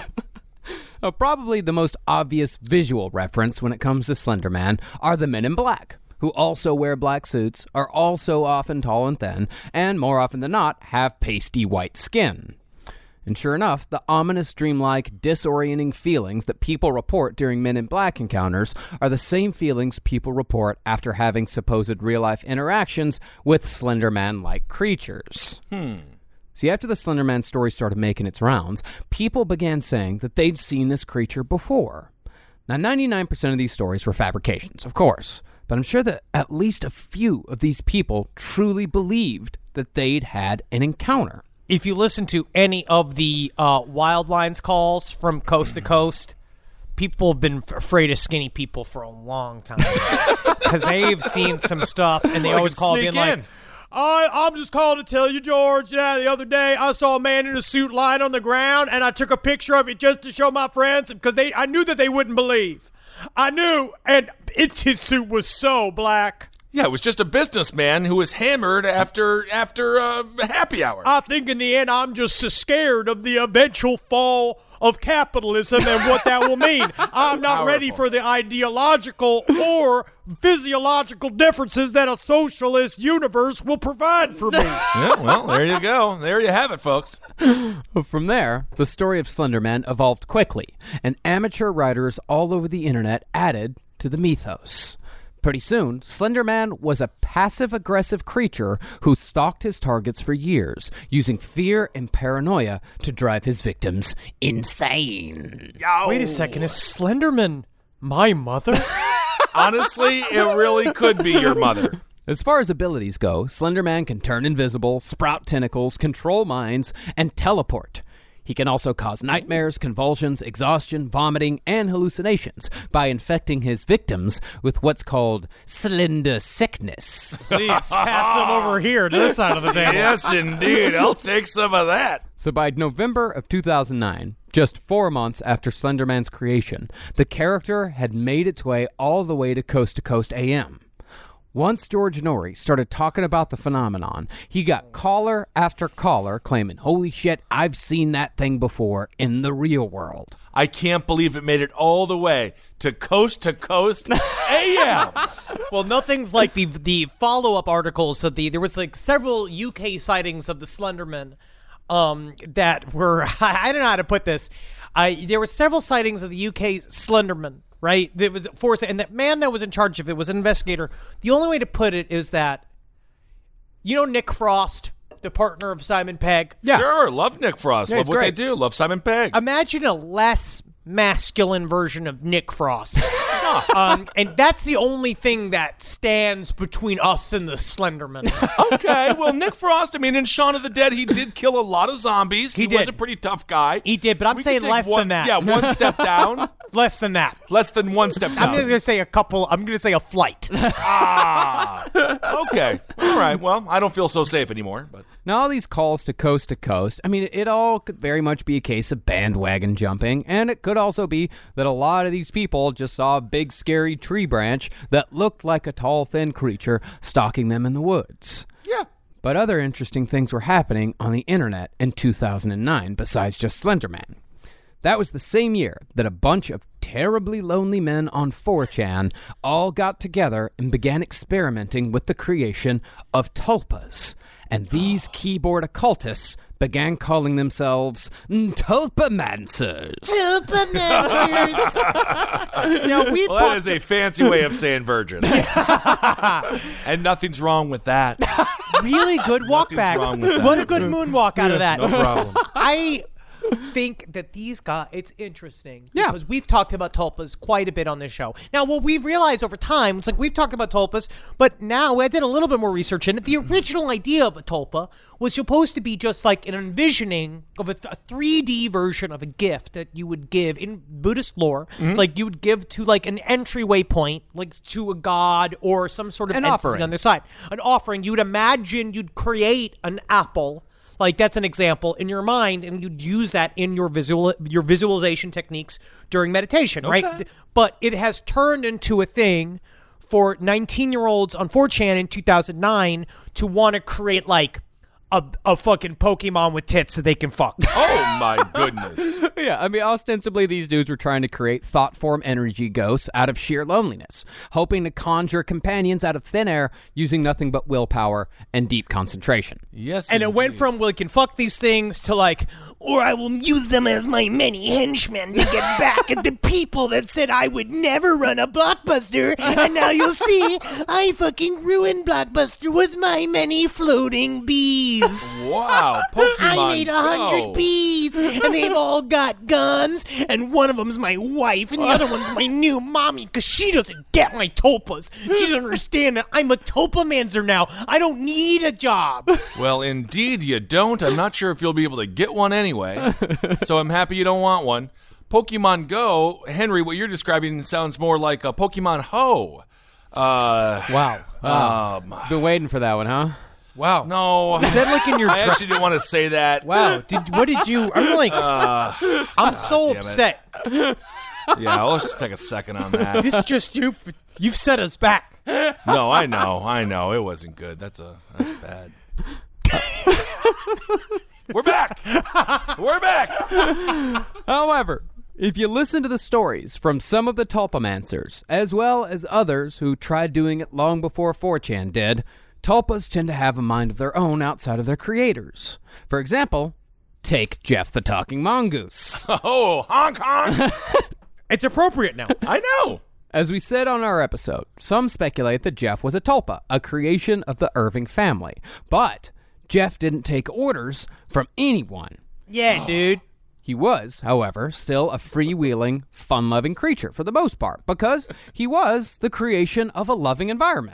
Probably the most obvious visual reference when it comes to Slender Man are the Men in Black, who also wear black suits, are also often tall and thin, and more often than not, have pasty white skin. And sure enough, the ominous, dreamlike, disorienting feelings that people report during Men in Black encounters are the same feelings people report after having supposed real-life interactions with Slender Man-like creatures. See, after the Slender Man story started making its rounds, people began saying that they'd seen this creature before. Now, 99% of these stories were fabrications, of course, but I'm sure that at least a few of these people truly believed that they'd had an encounter. If you listen to any of the Wildlines calls from coast to coast, people have been afraid of skinny people for a long time because they've seen some stuff, and they always call being like, I'm just calling to tell you, George, the other day I saw a man in a suit lying on the ground, and I took a picture of it just to show my friends because I knew that they wouldn't believe. I knew, and his suit was so black. Yeah, it was just a businessman who was hammered after happy hour. I think in the end I'm just so scared of the eventual fall of capitalism and what that will mean. I'm not ready for the ideological or physiological differences that a socialist universe will provide for me. Yeah, well, there you go. There you have it, folks. From there, the story of Slender Man evolved quickly, and amateur writers all over the internet added to the mythos. Pretty soon, Slender Man was a passive-aggressive creature who stalked his targets for years, using fear and paranoia to drive his victims insane. Wait a second, is Slenderman my mother? Honestly, it really could be your mother. As far as abilities go, Slender Man can turn invisible, sprout tentacles, control minds, and teleport. He can also cause nightmares, convulsions, exhaustion, vomiting, and hallucinations by infecting his victims with what's called slender sickness. Please pass them over here to this side of the table. Yes, indeed. I'll take some of that. So by November of 2009, just 4 months after Slenderman's creation, the character had made its way all the way to Coast AM. Once George Norrie started talking about the phenomenon, he got caller after caller claiming, holy shit, I've seen that thing before in the real world. I can't believe it made it all the way to Coast AM. Well, nothing's like the follow-up articles. So there was like several UK sightings of the Slenderman that were, I don't know how to put this. There were several sightings of the UK Slenderman. Right? There was fourth, and that man that was in charge of it was an investigator. The only way to put it is that, you know, Nick Frost, the partner of Simon Pegg. Yeah. Sure, love Nick Frost. Yeah, love he's what great. they do. Love Simon Pegg. Imagine a less masculine version of Nick Frost. And that's the only thing that stands between us and the Slenderman. Okay, well, Nick Frost, I mean, in Shaun of the Dead, he did kill a lot of zombies. He was did. a pretty tough guy. He did, but I'm We saying could take less than that. Yeah, one step down. Less than that. Less than one step down. I'm going to say a couple. I'm going to say a flight. Okay. All right. Well, I don't feel so safe anymore. But Now, all these calls to Coast, I mean, it all could very much be a case of bandwagon jumping, and it could also be that a lot of these people just saw a big, scary tree branch that looked like a tall, thin creature stalking them in the woods. yeah. But other interesting things were happening on the internet in 2009 besides just Slenderman. That was the same year that a bunch of terribly lonely men on 4chan all got together and began experimenting with the creation of tulpas. And these keyboard occultists began calling themselves tulpamancers. Now, we've Well, that is a fancy way of saying virgin. And nothing's wrong with that. really good walk back. wrong with that. What a good moonwalk out of that. No problem. I think that these guys, it's interesting Yeah. because we've talked about tulpas quite a bit on this show. Now, what we've realized over time, it's like we've talked about tulpas, but now I did a little bit more research in it. The original idea of a tulpa was supposed to be just like an envisioning of a 3D version of a gift that you would give in Buddhist lore, like you would give to like an entryway point, like to a god or some sort of An entity offering. on the side. An offering. You'd imagine you'd create an apple. Like, that's an example in your mind, and you'd use that in your visualization techniques during meditation, right? But it has turned into a thing for 19-year-olds on 4chan in 2009 to want to create, like, a fucking Pokemon with tits that they can fuck. Oh, my goodness. Yeah, I mean, ostensibly these dudes were trying to create thought form energy ghosts out of sheer loneliness, hoping to conjure companions out of thin air using nothing but willpower and deep concentration. Yes, And it went indeed. from, we can fuck these things to, like, Or I will use them as my many henchmen to get back at the people that said I would never run a Blockbuster. And now you'll see, I fucking ruined Blockbuster with my many floating bees. Wow, Pokemon I made 100 Go. bees, and they've all got guns, and one of them's my wife, and the other one's my new mommy, because she doesn't get my tulpas. She doesn't understand that I'm a tulpamancer now. I don't need a job. Well, indeed you don't. I'm not sure if you'll be able to get one anyway. So I'm happy you don't want one. Pokemon Go, Henry, what you're describing sounds more like a Pokemon Ho. Wow. Been waiting for that one, huh? wow. No. Is that like in your I actually didn't want to say that. Wow. What did you, I'm like, I'm so damn it. upset. Yeah, let's just take a second on that. This is just you've set us back. No, I know. It wasn't good. That's bad. We're back. We're back. However, if you listen to the stories from some of the tulpamancers, as well as others who tried doing it long before 4chan did, tulpas tend to have a mind of their own outside of their creators. For example, take Jeff the Talking Mongoose. Oh, honk honk. It's appropriate now. I know. As we said on our episode, some speculate that Jeff was a tulpa, a creation of the Irving family. But Jeff didn't take orders from anyone. Yeah, dude. He was, however, still a freewheeling, fun-loving creature for the most part, because he was the creation of a loving environment.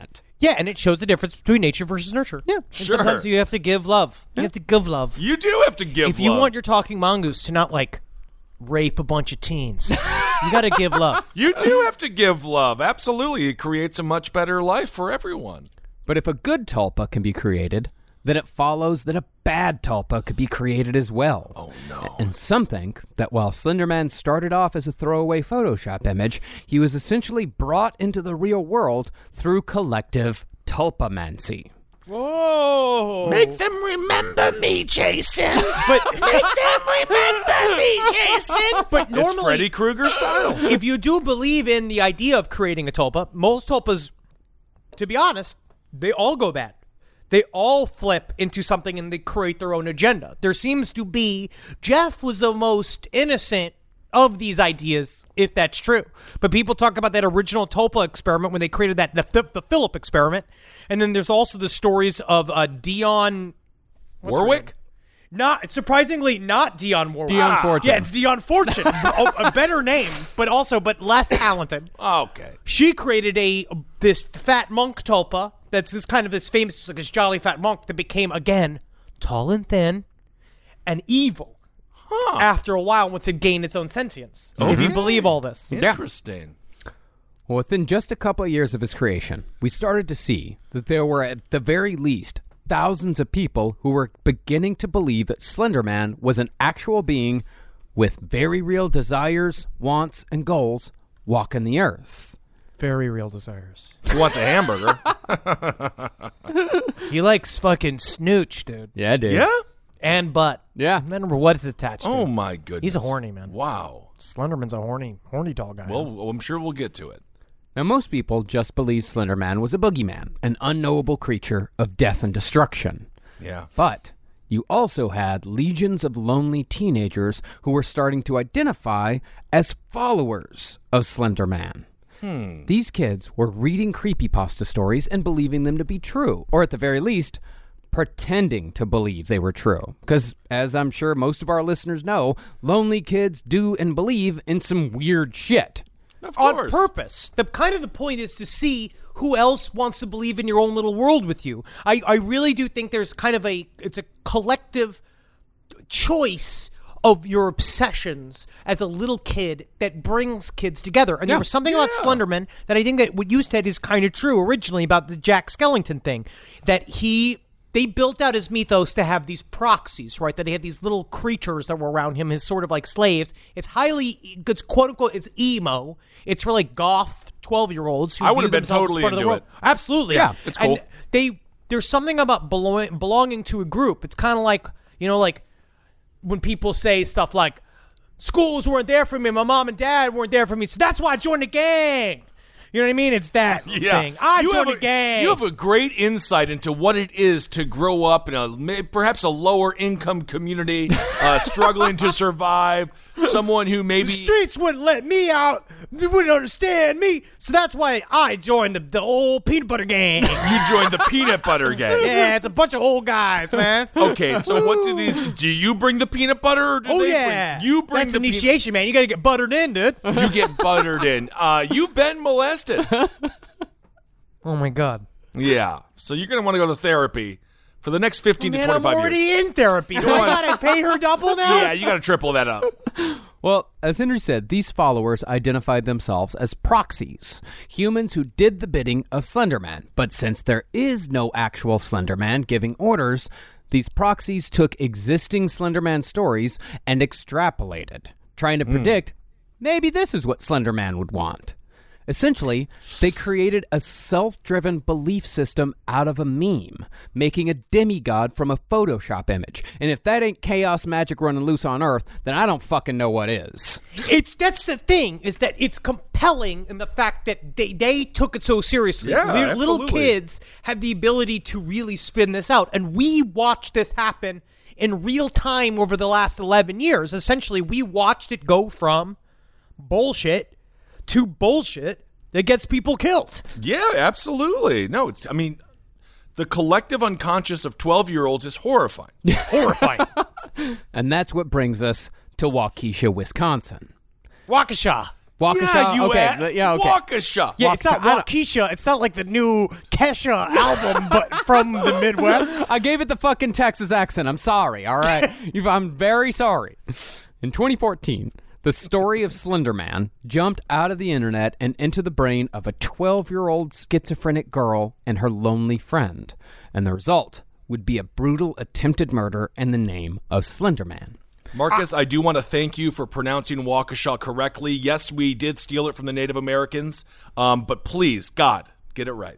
Yeah, and it shows the difference between nature versus nurture. Yeah, and sure. Sometimes you have to give love. You have to give love. You do have to give If you love. want your talking mongoose to not, like, rape a bunch of teens, you got to give love. You do have to give love. Absolutely. It creates a much better life for everyone. But if a good tulpa can be created, then it follows that a bad tulpa could be created as well. Oh, no. And some think that while Slenderman started off as a throwaway Photoshop image, he was essentially brought into the real world through collective tulpamancy. Whoa! Make them remember me, Jason. But Make them remember me, Jason. but It's normally, Freddy Krueger style. if you do believe in the idea of creating a tulpa, most tulpas, to be honest, they all go bad. They all flip into something and they create their own agenda. There seems to be, Jeff was the most innocent of these ideas, if that's true. But people talk about that original tulpa experiment when they created that, the Philip experiment. And then there's also the stories of Dion Warwick? Surprisingly not Dion Warwick. Dion Fortune. Yeah, it's Dion Fortune. A better name, but less talented. Okay. She created this fat monk tulpa that's this famous, like this jolly fat monk that became, again, tall and thin and evil after a while once it gained its own sentience. If you believe all this. Interesting. Well, within just a couple of years of his creation, we started to see that there were, at the very least, thousands of people who were beginning to believe that Slenderman was an actual being with very real desires, wants, and goals walking the earth. Very real desires. He wants a hamburger. He likes fucking snooch, dude. Yeah, dude. Yeah? And butt. Yeah. I don't remember what it's attached to. Oh, my goodness. He's a horny man. Wow. Slenderman's a horny tall guy. Well, I'm sure we'll get to it. Now, most people just believe Slenderman was a boogeyman, an unknowable creature of death and destruction. Yeah. But you also had legions of lonely teenagers who were starting to identify as followers of Slenderman. These kids were reading creepypasta stories and believing them to be true, or at the very least, pretending to believe they were true. Because, as I'm sure most of our listeners know, lonely kids do and believe in some weird shit. Of On course. purpose. The point is to see who else wants to believe in your own little world with you. I really do think there's kind of it's a collective choice of your obsessions as a little kid that brings kids together. And there was something about Slenderman that I think that what you said is kind of true originally about the Jack Skellington thing, that they built out his mythos to have these proxies, right? That he had these little creatures that were around him, his sort of like slaves. It's quote unquote, it's emo. It's for like goth 12-year-olds who I would view have been themselves as totally part of the into world. it. Absolutely. Yeah, it's cool. And there's something about belonging to a group. It's kind of like, like when people say stuff like, schools weren't there for me, my mom and dad weren't there for me, so that's why I joined the gang. You know what I mean? It's that thing. I joined the gang. You have a great insight into what it is to grow up in perhaps a lower income community, struggling to survive. Someone who maybe the streets wouldn't let me out. They wouldn't understand me. So that's why I joined the old peanut butter gang. you joined the peanut butter gang. Yeah, it's a bunch of old guys, man. Okay, so what do you bring the peanut butter? Or do they Yeah. bring, you bring That's the initiation, man. You got to get buttered in, dude. You get buttered in. You've been molested. Oh, my God. Yeah. So you're going to want to go to therapy for the next 15 to Man, 25 I'm already years. in therapy. Do I got to pay her double now? Yeah, you got to triple that up. Well, as Henry said, these followers identified themselves as proxies, humans who did the bidding of Slenderman. But since there is no actual Slenderman giving orders, these proxies took existing Slenderman stories and extrapolated, trying to predict maybe this is what Slenderman would want. Essentially, they created a self-driven belief system out of a meme, making a demigod from a Photoshop image. And if that ain't chaos magic running loose on Earth, then I don't fucking know what is. That's the thing, is that it's compelling in the fact that they took it so seriously. Yeah, Little absolutely. kids had the ability to really spin this out. And we watched this happen in real time over the last 11 years. Essentially, we watched it go from bullshit to bullshit that gets people killed. Yeah, absolutely. No, the collective unconscious of 12-year-olds is horrifying. Horrifying. And that's what brings us to Waukesha, Wisconsin. Waukesha. Waukesha? Yeah, you okay. at Waukesha. Yeah, it's not Waukesha. It's not like the new Kesha album, but from the Midwest. I gave it the fucking Texas accent. I'm sorry, all right? I'm very sorry. In 2014, the story of Slender Man jumped out of the internet and into the brain of a 12-year-old schizophrenic girl and her lonely friend. And the result would be a brutal attempted murder in the name of Slender Man. Marcus, I do want to thank you for pronouncing Waukesha correctly. Yes, we did steal it from the Native Americans, but please, God, get it right.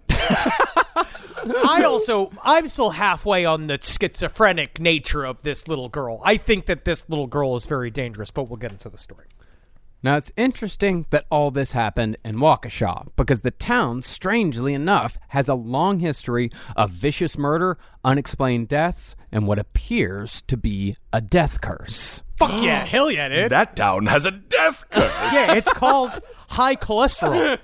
I'm still halfway on the schizophrenic nature of this little girl. I think that this little girl is very dangerous, but we'll get into the story. Now, it's interesting that all this happened in Waukesha because the town, strangely enough, has a long history of vicious murder, unexplained deaths, and what appears to be a death curse. Fuck yeah, hell yeah, dude. That town has a death curse. Yeah, it's called high cholesterol.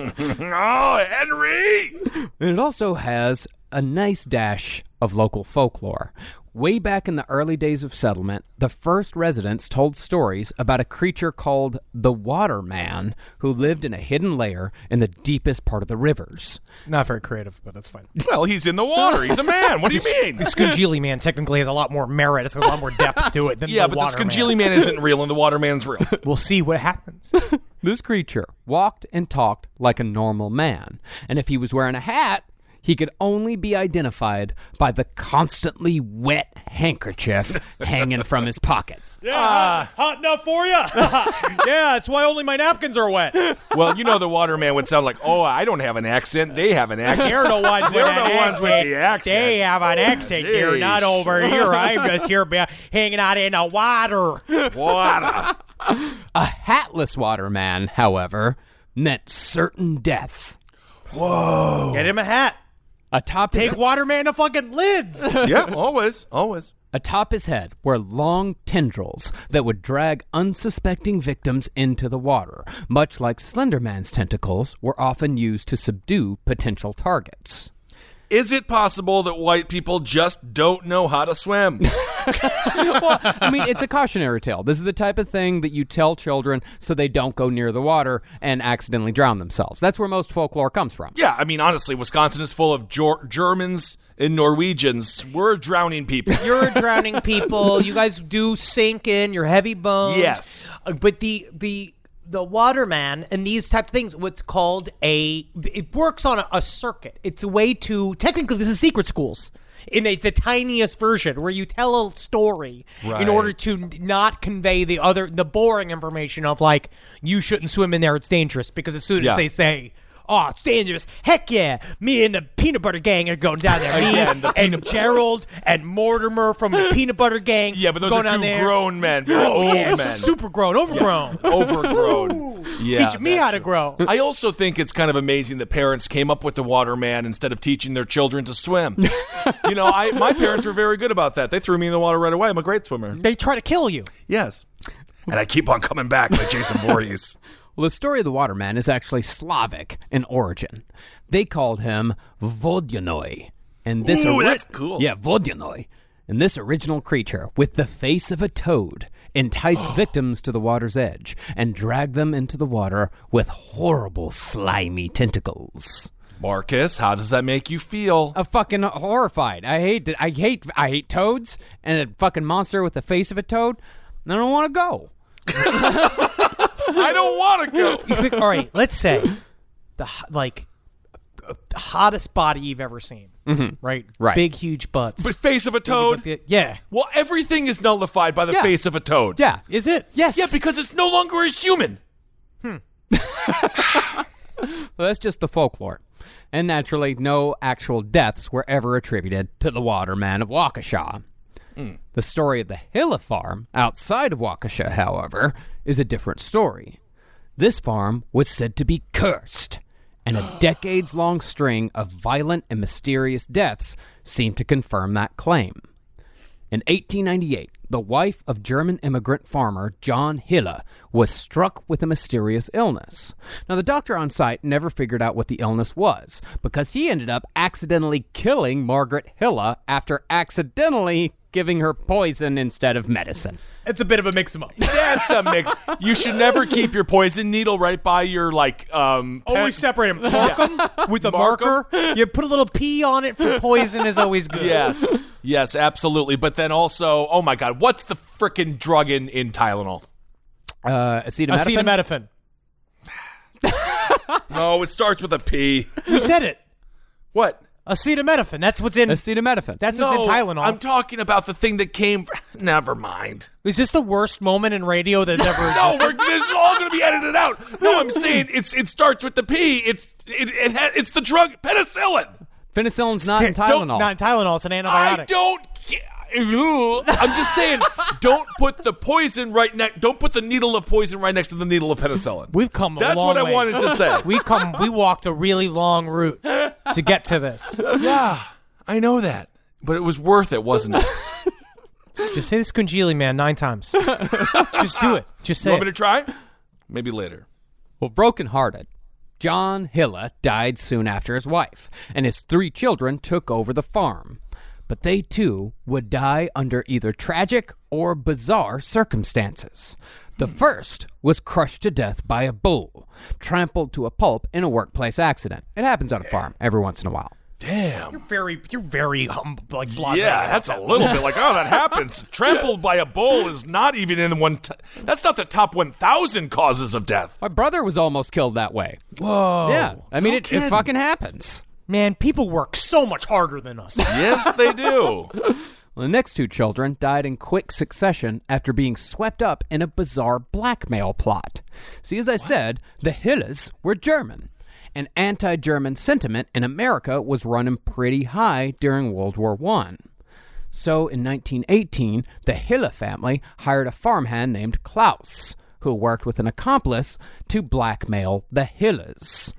Oh, Henry! And it also has a nice dash of local folklore. Way back in the early days of settlement, the first residents told stories about a creature called the Water Man who lived in a hidden lair in the deepest part of the rivers. Not very creative, but that's fine. Well, he's in the water. He's a man. What do you mean? The Scungili Man technically has a lot more merit. It's got a lot more depth to it than Yeah, the but Water the Scungili Man isn't real and the Water Man's real. We'll see what happens. This creature walked and talked like a normal man, and if he was wearing a hat, he could only be identified by the constantly wet handkerchief hanging from his pocket. Yeah, hot enough for you? Yeah, that's why only my napkins are wet. Well, you know the Water Man would sound like, oh, I don't have an accent. They have an accent. They're the ones They're the ones with the accent. They have an accent here, not over here. I'm just here hanging out in the water. Water. A hatless water man, however, meant certain death. Whoa. Get him a hat. Atop his, Take Waterman to fucking lids. Yeah, always. atop his head were long tendrils that would drag unsuspecting victims into the water, much like Slender Man's tentacles were often used to subdue potential targets. Is it possible that white people just don't know how to swim? Well, I mean, it's a cautionary tale. This is the type of thing that you tell children so they don't go near the water and accidentally drown themselves. That's where most folklore comes from. Yeah, I mean, honestly, Wisconsin is full of Germans and Norwegians. We're drowning people. You're drowning people. You guys do sink in. You're heavy bones. Yes. But the waterman and these type of things, what's called it works on a circuit. It's a way to, technically this is secret schools in the tiniest version where you tell a story in order to not convey the boring information of like, you shouldn't swim in there, it's dangerous, because as soon as they say, oh, it's dangerous, heck yeah, me and the Peanut Butter Gang are going down there. Me and Gerald and Mortimer from the Peanut Butter Gang. Yeah, but those going are down two there. grown men. Very old men. Super grown, overgrown. Yeah. Overgrown. Yeah, teaching me how to grow. I also think it's kind of amazing that parents came up with the Waterman instead of teaching their children to swim. You know, my parents were very good about that. They threw me in the water right away. I'm a great swimmer. They try to kill you. Yes. And I keep on coming back like Jason Voorhees. Well, the story of the Waterman is actually Slavic in origin. They called him Vodyanoi. And this that's cool. Yeah, Vodyanoi. And this original creature, with the face of a toad, enticed victims to the water's edge and dragged them into the water with horrible, slimy tentacles. Marcus, how does that make you feel? Fucking horrified. I hate toads and a fucking monster with the face of a toad. I don't want to go. I don't want to go. All right, let's say the hottest body you've ever seen. Mm-hmm. Right? Right. Big, huge butts. But face of a toad? Yeah. Well, everything is nullified by the face of a toad. Yeah. Is it? Yes. Yeah, because it's no longer a human. Well, that's just the folklore. And naturally, no actual deaths were ever attributed to the Waterman of Waukesha. The story of the Hilla farm outside of Waukesha, however, is a different story. This farm was said to be cursed, and a decades-long string of violent and mysterious deaths seemed to confirm that claim. In 1898, the wife of German immigrant farmer John Hille was struck with a mysterious illness. Now, the doctor on site never figured out what the illness was because he ended up accidentally killing Margaret Hille after accidentally giving her poison instead of medicine. It's a bit of a mix-em-up. That's a mix. You should never keep your poison needle right by your, Always separate them. Mark them with a marker. You put a little P on it for poison is always good. Yes, absolutely. But then also, oh my God, what's the frickin' drug in Tylenol? Acetaminophen. No, it starts with a P. You said it. What? Acetaminophen. That's what's in. Acetaminophen. That's what's in Tylenol. I'm talking about the thing that came. Never mind. Is this the worst moment in radio that's ever existed? No, this is all going to be edited out. No, I'm saying it starts with the P. It's the drug penicillin. Penicillin's not in Tylenol. Not in Tylenol. It's an antibiotic. I'm just saying, don't put the poison right next. Don't put the needle of poison right next to the needle of penicillin. We've come a That's long what way. I wanted to say. We walked a really long route to get to this. Yeah, I know that, but it was worth it, wasn't it? Just say the Squingili Man 9 times. Just do it. Just say You want me it. to try? Maybe later. Well, brokenhearted, John Hille died soon after his wife, and his 3 children took over the farm. But they, too, would die under either tragic or bizarre circumstances. The first was crushed to death by a bull, trampled to a pulp in a workplace accident. It happens on a farm every once in a while. Damn. You're very humble, like blasé. Yeah, that's a little bit like, oh, that happens. Trampled by a bull is not even in that's not the top 1,000 causes of death. My brother was almost killed that way. Whoa. Yeah, I mean, it kidding. fucking happens. Man, people work so much harder than us. Yes, they do. The next 2 children died in quick succession after being swept up in a bizarre blackmail plot. See, as I said, the Hilles were German. And anti-German sentiment in America was running pretty high during World War I. So in 1918, the Hille family hired a farmhand named Klaus, who worked with an accomplice to blackmail the Hilles.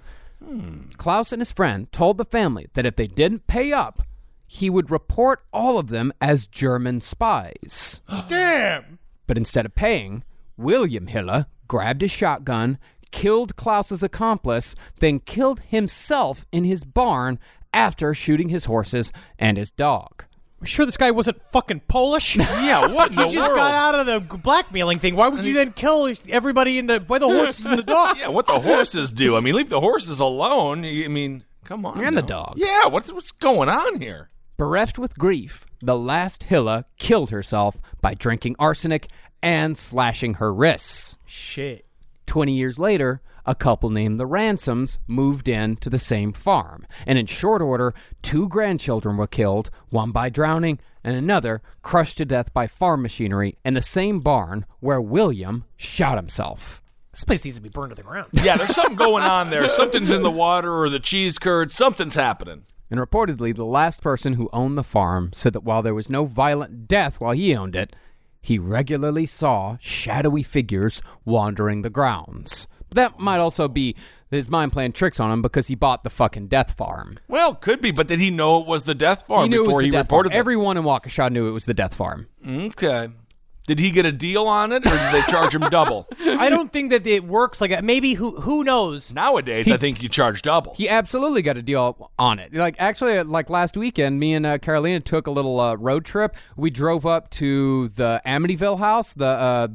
Klaus and his friend told the family that if they didn't pay up, he would report all of them as German spies. Damn. But instead of paying, William Hille grabbed his shotgun, killed Klaus's accomplice, then killed himself in his barn after shooting his horses and his dog. You sure this guy wasn't fucking Polish? Yeah, what in the He just world? got out of the blackmailing thing. Why would you then kill everybody the horses and the dog? Yeah, what the horses do. I mean, leave the horses alone. I mean, come on. And the now. dog. Yeah, what's going on here? Bereft with grief, the last Hille killed herself by drinking arsenic and slashing her wrists. Shit. 20 years later, a couple named the Ransoms moved in to the same farm, and in short order, 2 grandchildren were killed, one by drowning and another crushed to death by farm machinery in the same barn where William shot himself. This place needs to be burned to the ground. Yeah, there's something going on there. Something's in the water or the cheese curd. Something's happening. And reportedly, the last person who owned the farm said that while there was no violent death while he owned it, he regularly saw shadowy figures wandering the grounds. But that might also be his mind playing tricks on him because he bought the fucking death farm. Well, could be, but did he know it was the death farm He knew it before was he the death farm. reported it? Everyone in Waukesha knew it was the death farm. Okay. Did he get a deal on it, or did they charge him double? I don't think that it works like that. Maybe who knows? Nowadays, I think you charge double. He absolutely got a deal on it. Actually, last weekend, me and Carolina took a little road trip. We drove up to the Amityville house, the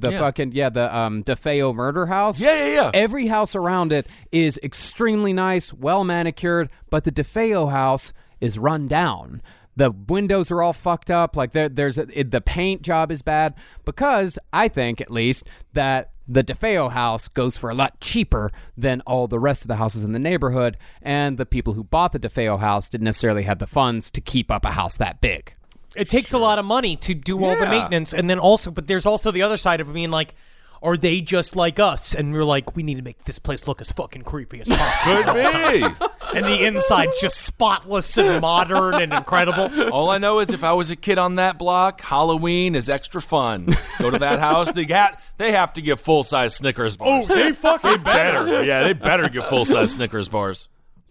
DeFeo murder house. Yeah. Every house around it is extremely nice, well manicured, but the DeFeo house is run down. The windows are all fucked up. Like the paint job is bad because I think, at least, that the DeFeo house goes for a lot cheaper than all the rest of the houses in the neighborhood, and the people who bought the DeFeo house didn't necessarily have the funds to keep up a house that big. It takes a lot of money to do all the maintenance, and then but there's also the other side of it being like, are they just like us? And we're like, we need to make this place look as fucking creepy as possible. Could be. And the inside's just spotless and modern and incredible. All I know is if I was a kid on that block, Halloween is extra fun. Go to that house. They have to give full-size Snickers bars. Oh, they fucking better. Yeah, they better give full-size Snickers bars.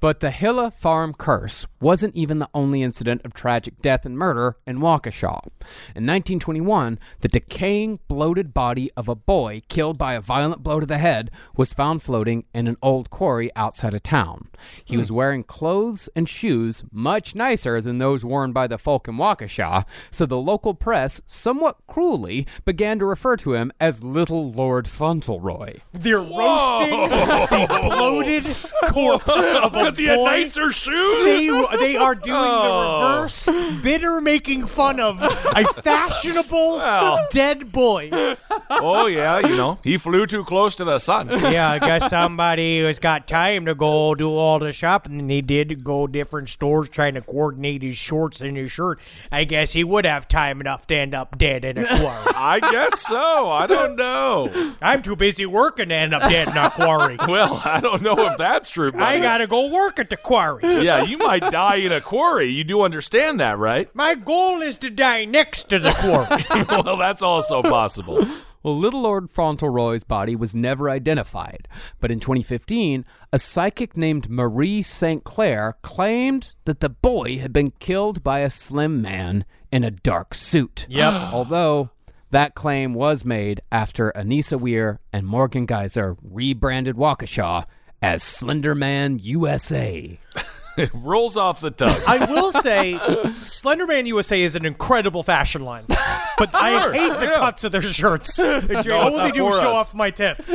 But the Hilla Farm curse wasn't even the only incident of tragic death and murder in Waukesha. In 1921, the decaying, bloated body of a boy killed by a violent blow to the head was found floating in an old quarry outside of town. He was wearing clothes and shoes much nicer than those worn by the folk in Waukesha, so the local press, somewhat cruelly, began to refer to him as Little Lord Fauntleroy. They're roasting the bloated corpse of a Because he had boy. nicer shoes? They are doing the reverse, bitter making fun of a fashionable dead boy. Oh, yeah, he flew too close to the sun. Yeah, I guess somebody who's got time to go do all the shopping, and he did go different stores trying to coordinate his shorts and his shirt. I guess he would have time enough to end up dead in a quarry. I guess so. I don't know. I'm too busy working to end up dead in a quarry. Well, I don't know if that's true, buddy. I gotta go work at the quarry. Yeah, you might die in a quarry. You do understand that, right? My goal is to die next to the quarry. Well, that's also possible. Well, Little Lord Fauntleroy's body was never identified, but in 2015, a psychic named Marie St. Clair claimed that the boy had been killed by a slim man in a dark suit. Yep. Although that claim was made after Anissa Weir and Morgan Geyser rebranded Waukesha as Slender Man USA. It rolls off the tongue. I will say, Slenderman USA is an incredible fashion line, but I hate the cuts of their shirts. All they not do is for show us. off my tits.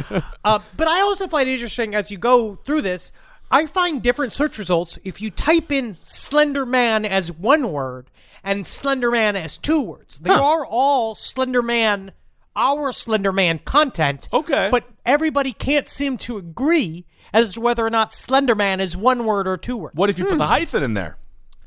But I also find it interesting as you go through this, I find different search results. If you type in Slender Man as one word and Slender Man as two words, they are all Slender Man, our Slender Man content. Okay. But everybody can't seem to agree as to whether or not Slender Man is one word or two words. What if you put the hyphen in there?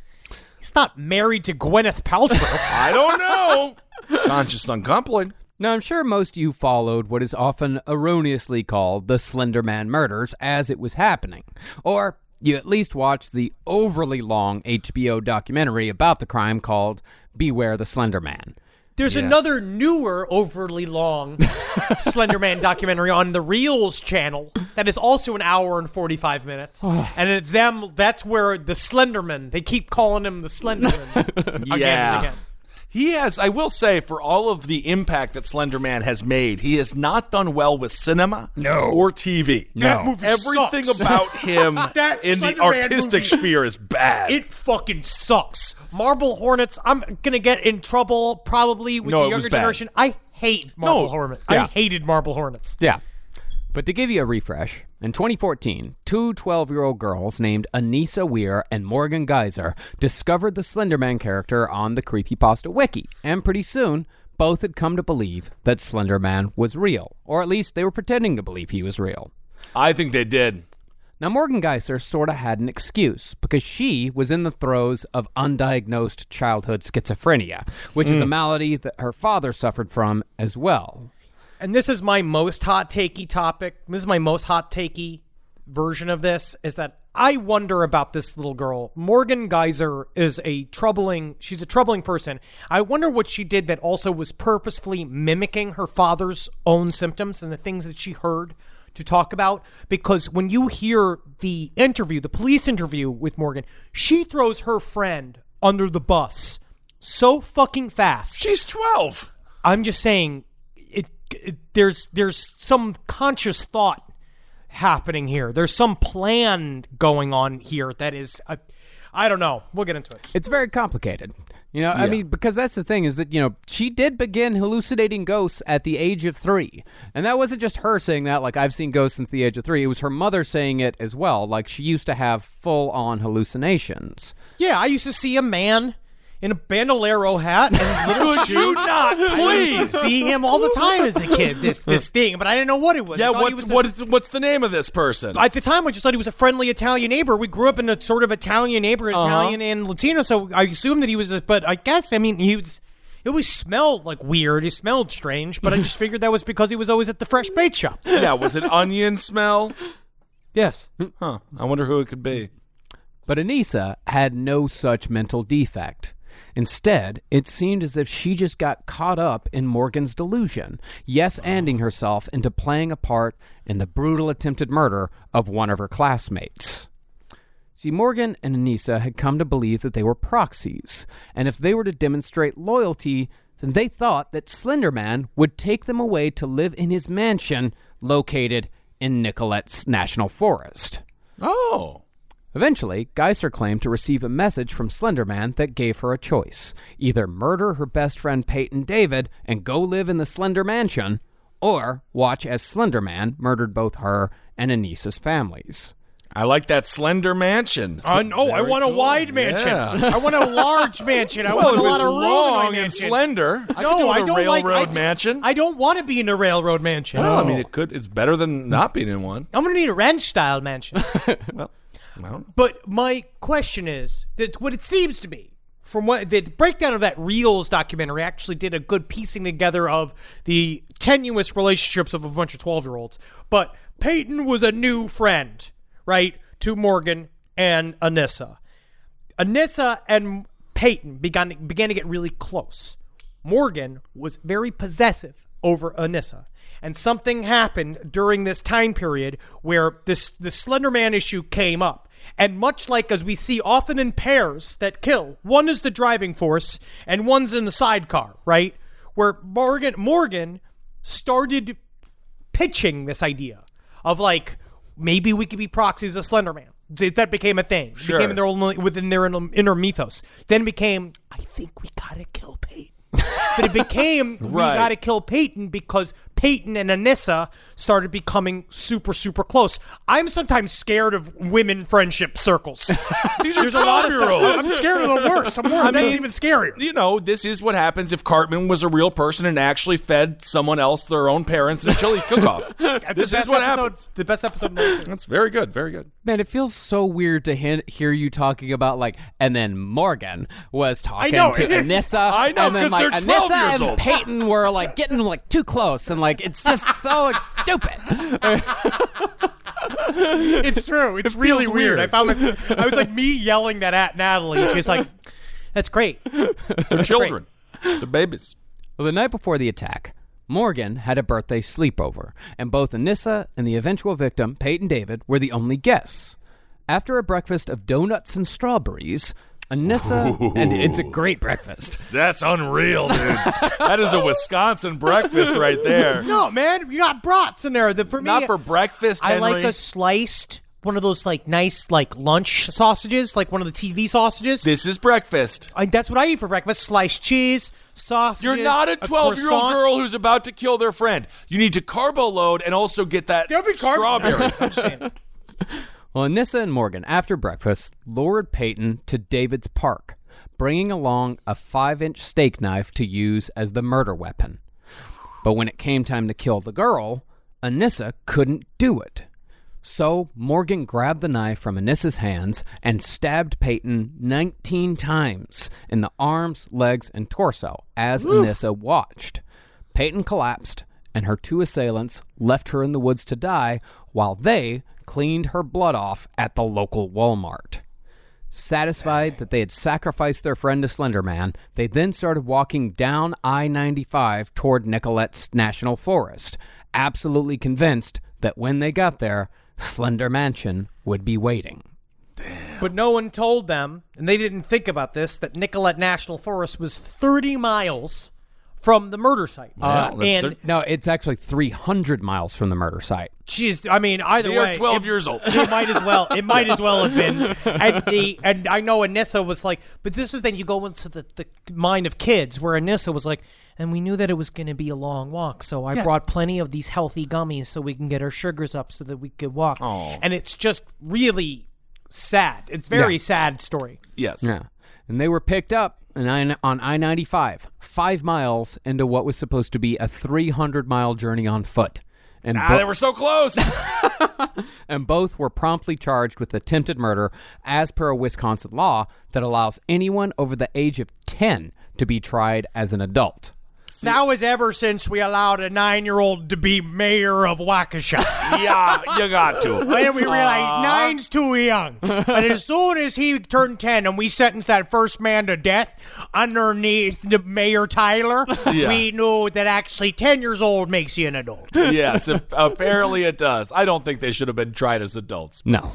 He's not married to Gwyneth Paltrow. I don't know. Conscious uncoupling. Now, I'm sure most of you followed what is often erroneously called the Slender Man murders as it was happening. Or you at least watched the overly long HBO documentary about the crime called Beware the Slender Man. There's another newer, overly long Slender Man documentary on the Reels channel that is also an hour and 45 minutes. And it's them, that's where the Slenderman, they keep calling him the Slenderman again and again. He has, I will say, for all of the impact that Slender Man has made, he has not done well with cinema or TV. That movie Everything sucks. about him That in the Slender Man artistic movie, sphere is bad. It fucking sucks. Marble Hornets, I'm going to get in trouble probably with No, the it was younger bad. generation. I hate Marble Hornets. Yeah. I hated Marble Hornets. Yeah. But to give you a refresh, in 2014, two 12-year-old girls named Anissa Weir and Morgan Geyser discovered the Slender Man character on the Creepypasta Wiki, and pretty soon, both had come to believe that Slender Man was real, or at least they were pretending to believe he was real. I think they did. Now, Morgan Geyser sort of had an excuse, because she was in the throes of undiagnosed childhood schizophrenia, which is a malady that her father suffered from as well. And this is my most hot takey topic. This is my most hot takey version of this, is that I wonder about this little girl. Morgan Geyser is she's a troubling person. I wonder what she did that also was purposefully mimicking her father's own symptoms and the things that she heard to talk about. Because when you hear the interview, the police interview with Morgan, she throws her friend under the bus so fucking fast. She's 12. I'm just saying, there's some conscious thought happening here. There's some plan going on here that is, I don't know. We'll get into it. It's very complicated. I mean, because that's the thing is that, she did begin hallucinating ghosts at the age of 3. And that wasn't just her saying that, like, I've seen ghosts since the age of 3. It was her mother saying it as well. Like, she used to have full-on hallucinations. Yeah, I used to see a man in a bandolero hat and little Could you not, I used please? to see him all the time as a kid, this thing, but I didn't know what it was. Yeah, I thought he was what's the name of this person? at the time, I just thought he was a friendly Italian neighbor. We grew up in a sort of Italian neighbor, Italian and Latino, so I assumed that he was but I guess, I mean, it always smelled like weird. He smelled strange, but I just figured that was because he was always at the fresh bait shop. Yeah, was it onion smell? Yes. Huh. I wonder who it could be. But Anissa had no such mental defect. Instead, it seemed as if she just got caught up in Morgan's delusion, yes-anding herself into playing a part in the brutal attempted murder of one of her classmates. See, Morgan and Anissa had come to believe that they were proxies, and if they were to demonstrate loyalty, then they thought that Slender Man would take them away to live in his mansion located in Nicolet's National Forest. Oh. Eventually, Geiser claimed to receive a message from Slender Man that gave her a choice. Either murder her best friend Peyton David and go live in the Slender Mansion, or watch as Slender Man murdered both her and Anissa's families. I like that slender mansion. No, I want a wide mansion. Yeah. I want a large mansion. I Well, want a if lot it's of room in my long and mansion. slender, I No, I could do don't a like railroad mansion. I don't want to be in a railroad mansion. Well, I mean, it's better than not being in one. I'm going to need a ranch-style mansion. Well, I don't know. But my question is that what it seems to be, from what the breakdown of that Reels documentary actually did a good piecing together of the tenuous relationships of a bunch of 12-year-olds. But Peyton was a new friend, right, to Morgan and Anissa. Anissa and Peyton began to get really close. Morgan was very possessive over Anissa. And something happened during this time period where the Slender Man issue came up. And much like as we see often in pairs that kill, one is the driving force and one's in the sidecar, right? Where Morgan started pitching this idea of like, maybe we could be proxies of Slender Man. That became a thing. It Sure. became within their inner mythos. Then it became, I think we gotta kill Peyton. But it became, we Right. gotta kill Peyton because Peyton and Anissa started becoming super, super close. I'm sometimes scared of women friendship circles. These are There's a lot of 12-year-olds. I'm scared of the worst. That's even scarier. You know, this is what happens if Cartman was a real person and actually fed someone else their own parents in a chili cook-off. This is what happens. The best episode in the history. That's very good, very good. Man, it feels so weird to hear you talking about, like, and then Morgan was talking know, to it is. Anissa. I know, and then, 'cause like, they're 12 Anissa years and old. Peyton were, like, getting, like, too close. And, like, it's just so like, stupid. It's true. It's really feels weird. weird. I was like me yelling that at Natalie. And she's like, that's great. They're children. They're babies. Well, the night before the attack, Morgan had a birthday sleepover, and both Anissa and the eventual victim, Peyton David, were the only guests. After a breakfast of donuts and strawberries, Anissa, and it's a great breakfast. That's unreal, dude. That is a Wisconsin breakfast right there. No, man, you got brats in there. For me, Not for breakfast, I Henry. like a sliced, one of those like nice like lunch sausages, like one of the TV sausages. This is breakfast. That's what I eat for breakfast: sliced cheese, sausages. You're not a 12-year-old croissant. girl who's about to kill their friend. You need to carbo load and also get that There'll be carbs. strawberry. I'm just saying. Well, Anissa and Morgan, after breakfast, lured Peyton to David's park, bringing along a 5-inch steak knife to use as the murder weapon. But when it came time to kill the girl, Anissa couldn't do it. So Morgan grabbed the knife from Anissa's hands and stabbed Peyton 19 times in the arms, legs, and torso as Anissa watched. Peyton collapsed, and her two assailants left her in the woods to die while they cleaned her blood off at the local Walmart. Satisfied that they had sacrificed their friend to Slender Man, they then started walking down I-95 toward Nicolet's National Forest, absolutely convinced that when they got there, Slender Mansion would be waiting. But no one told them, and they didn't think about this, that Nicolet National Forest was 30 miles from the murder site. And No, it's actually 300 miles from the murder site. geez, I mean, either They way, are 12 years old. It might as well. It might as well have been. And I know Anissa was like, but this is then you go into the mind of kids, where Anissa was like, and we knew that it was going to be a long walk, so I brought plenty of these healthy gummies so we can get our sugars up so that we could walk. Aw. And it's just really sad. It's very sad story. Yes. Yeah. And they were picked up on I-95, 5 miles into what was supposed to be a 300-mile journey on foot. And They were so close. and both were promptly charged with attempted murder as per a Wisconsin law that allows anyone over the age of 10 to be tried as an adult. That was ever since we allowed a 9-year-old to be mayor of Waukesha. Yeah, you got to. Then we realized 9's too young. But as soon as he turned 10 and we sentenced that first man to death underneath the Mayor Tyler, Yeah. we knew that actually 10 years old makes you an adult. Yes, apparently it does. I don't think they should have been tried as adults. No.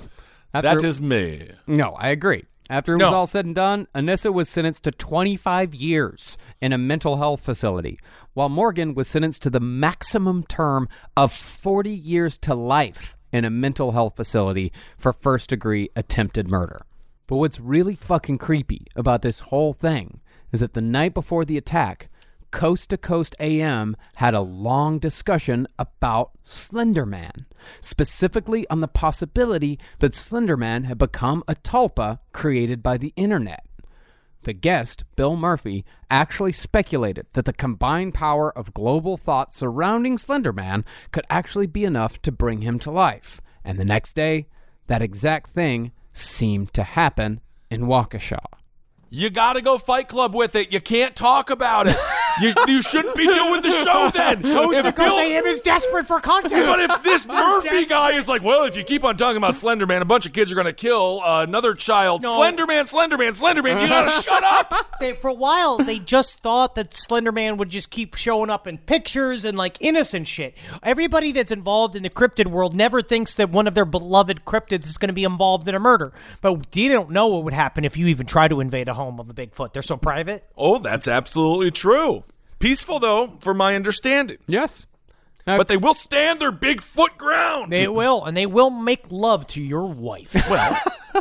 That is me. No, I agree. After it was all said and done, Anissa was sentenced to 25 years in a mental health facility, while Morgan was sentenced to the maximum term of 40 years to life in a mental health facility for first-degree attempted murder. But what's really fucking creepy about this whole thing is that the night before the attack, Coast to Coast AM had a long discussion about Slender Man, specifically on the possibility that Slender Man had become a tulpa created by the internet. The guest, Bill Murphy, actually speculated that the combined power of global thought surrounding Slender Man could actually be enough to bring him to life. And the next day, that exact thing seemed to happen in Waukesha. You gotta go Fight Club with it. You can't talk about it. You shouldn't be doing the show then. Coast to Coast AM is desperate for content. But if this Murphy guy is like, well, if you keep on talking about Slender Man, a bunch of kids are going to kill another child. No. Slender Man, you got to shut up. For a while, they just thought that Slender Man would just keep showing up in pictures and, like, innocent shit. Everybody that's involved in the cryptid world never thinks that one of their beloved cryptids is going to be involved in a murder. But they don't know what would happen if you even try to invade a home of a Bigfoot. They're so private. Oh, that's absolutely true. Peaceful, though, for my understanding. Yes. But they will stand their Bigfoot ground. They will, and they will make love to your wife. Well,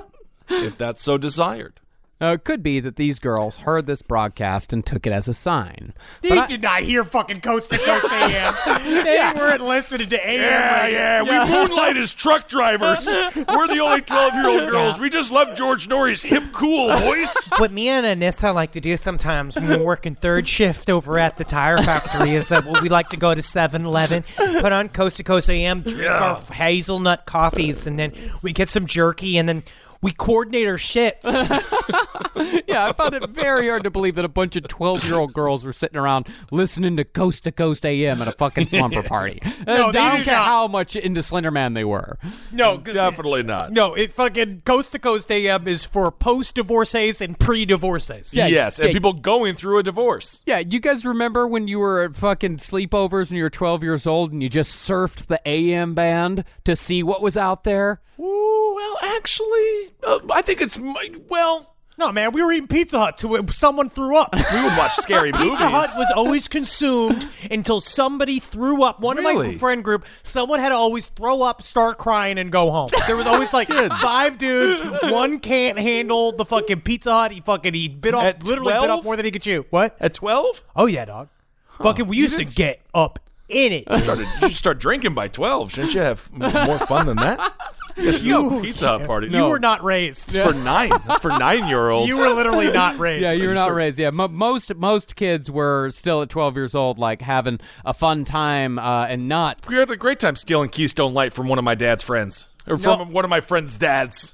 if that's so desired. It could be that these girls heard this broadcast and took it as a sign. They did not hear fucking Coast to Coast AM. They weren't listening to AM. Yeah. We moonlight as truck drivers. We're the only 12-year-old girls. We just love George Norrie's hip, cool voice. What me and Anissa like to do sometimes when we're working third shift over at the tire factory is that we like to go to 7-Eleven, put on Coast to Coast AM, drink our hazelnut coffees, and then we get some jerky, and then we coordinate our shits. Yeah, I found it very hard to believe that a bunch of 12-year-old girls were sitting around listening to Coast AM at a fucking slumber party. I don't care how much into Slender Man they were. No, definitely not. No, it fucking Coast to Coast AM is for post-divorcees and pre-divorcees. Yeah, yes, and people going through a divorce. Yeah, you guys remember when you were at fucking sleepovers when you were 12 years old and you just surfed the AM band to see what was out there? Ooh, well, actually, I think it's, No, man, we were eating Pizza Hut till someone threw up. we would watch scary movies. Pizza Hut was always consumed until somebody threw up. One of my friend group, someone had to always throw up, start crying, and go home. There was always like 5 dudes. One can't handle the fucking Pizza Hut. He bit off, literally bit off more than he could chew. What? At 12? Oh, yeah, dog. Fucking, we used to get up in it. You should start drinking by 12. Shouldn't you have more fun than that? You Pizza Hut parties. You were not raised. It's for 9. That's for 9-year-olds. You were literally not raised. Yeah, you were not raised. Yeah, most kids were still at 12 years old, like having a fun time and not. We had a great time stealing Keystone Light from one of my dad's friends, or from one of my friend's dads.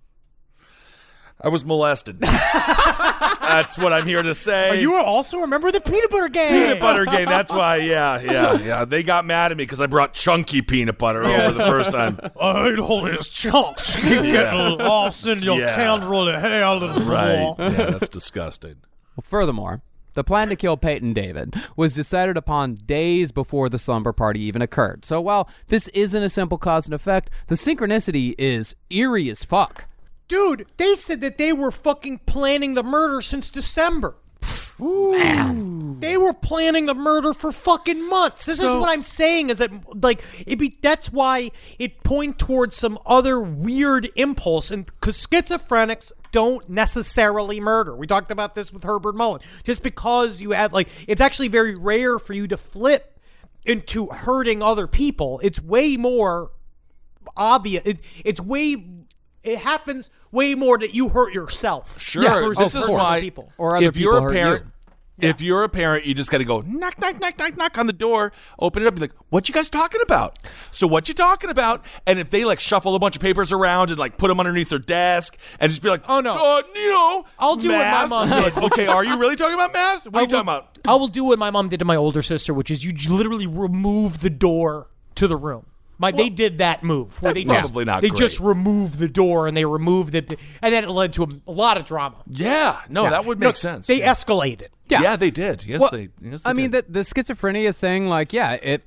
I was molested. That's what I'm here to say. You also remember the peanut butter game. Peanut butter game. That's why, yeah. They got mad at me because I brought chunky peanut butter over the first time. I ate all these chunks. You get lost in your tendril to hell, little right. boy. Yeah, that's disgusting. Well, furthermore, the plan to kill Peyton David was decided upon days before the slumber party even occurred. So while this isn't a simple cause and effect, the synchronicity is eerie as fuck. Dude, they said that they were fucking planning the murder since December. Man. They were planning the murder for fucking months. This is what I'm saying is that, like, that's why it point towards some other weird impulse, and because schizophrenics don't necessarily murder. We talked about this with Herbert Mullen. Just because you have, like, it's actually very rare for you to flip into hurting other people. It's way more obvious. It happens way more that you hurt yourself. Sure. This is why people. Or other people hurt you. If you're a parent, you just got to go knock, knock, knock, knock, knock on the door, open it up, and be like, what you guys talking about? So what you talking about? And if they like shuffle a bunch of papers around and like put them underneath their desk and just be like, oh no, I'll do math. what my mom did. Okay, are you really talking about math? What are you talking about? I will do what my mom did to my older sister, which is you literally remove the door to the room. They did that move. Where That's probably not They great. just removed the door and they removed it. And then it led to a lot of drama. Yeah. No, that would make sense. They escalated. Yeah, they did. Yes, Well, they I mean, did. the schizophrenia thing, like,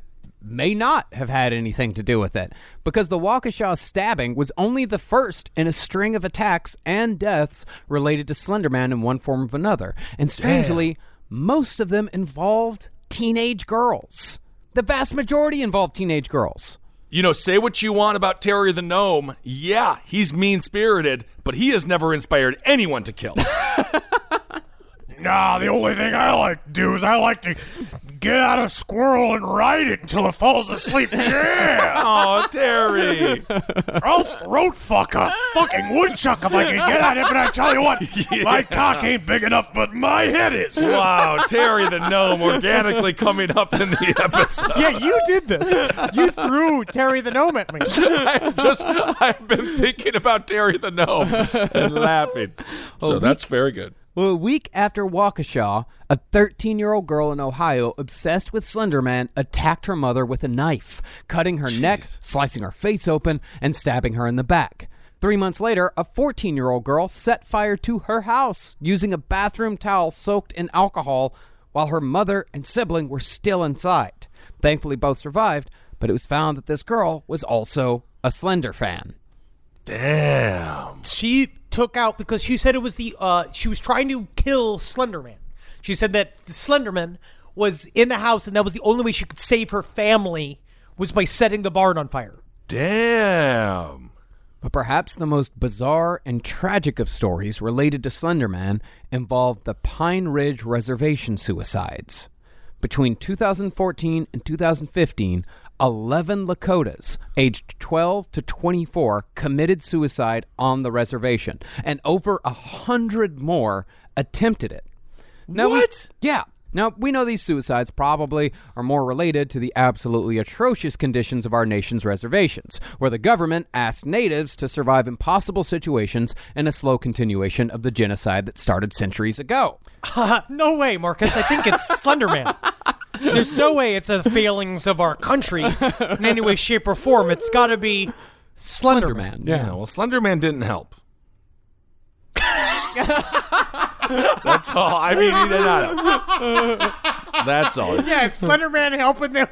may not have had anything to do with it, because the Waukesha stabbing was only the first in a string of attacks and deaths related to Slender Man in one form or another. And strangely, most of them involved teenage girls. The vast majority involved teenage girls. You know, say what you want about Terry the Gnome. Yeah, he's mean-spirited, but he has never inspired anyone to kill. Nah, the only thing I like to do is I like to get out a squirrel and ride it until it falls asleep. Yeah! Oh, Terry. I'll throat fuck a fucking woodchuck if I can get at it, but I tell you what, my cock ain't big enough, but my head is. Wow, Terry the Gnome organically coming up in the episode. Yeah, you did this. You threw Terry the Gnome at me. I've been thinking about Terry the Gnome and laughing. So that's very good. Well, a week after Waukesha, a 13-year-old girl in Ohio obsessed with Slender Man attacked her mother with a knife, cutting her neck, slicing her face open, and stabbing her in the back. 3 months later, a 14-year-old girl set fire to her house using a bathroom towel soaked in alcohol while her mother and sibling were still inside. Thankfully, both survived, but it was found that this girl was also a Slender fan. Damn. She took out, because she said it was she was trying to kill Slenderman. She said that the Slenderman was in the house, and that was the only way she could save her family was by setting the barn on fire. Damn. But perhaps the most bizarre and tragic of stories related to Slender Man involved the Pine Ridge Reservation suicides. Between 2014 and 2015, 11 Lakotas, aged 12 to 24, committed suicide on the reservation, and over 100 more attempted it. Now, What? Now, we know these suicides probably are more related to the absolutely atrocious conditions of our nation's reservations, where the government asked natives to survive impossible situations in a slow continuation of the genocide that started centuries ago. No way, Marcus. I think it's Slenderman. There's no way it's the failings of our country in any way, shape, or form. It's got to be Slenderman. Yeah, well, Slender Man didn't help. That's all. I mean, he did not help. That's all. Yeah, Slenderman helping them.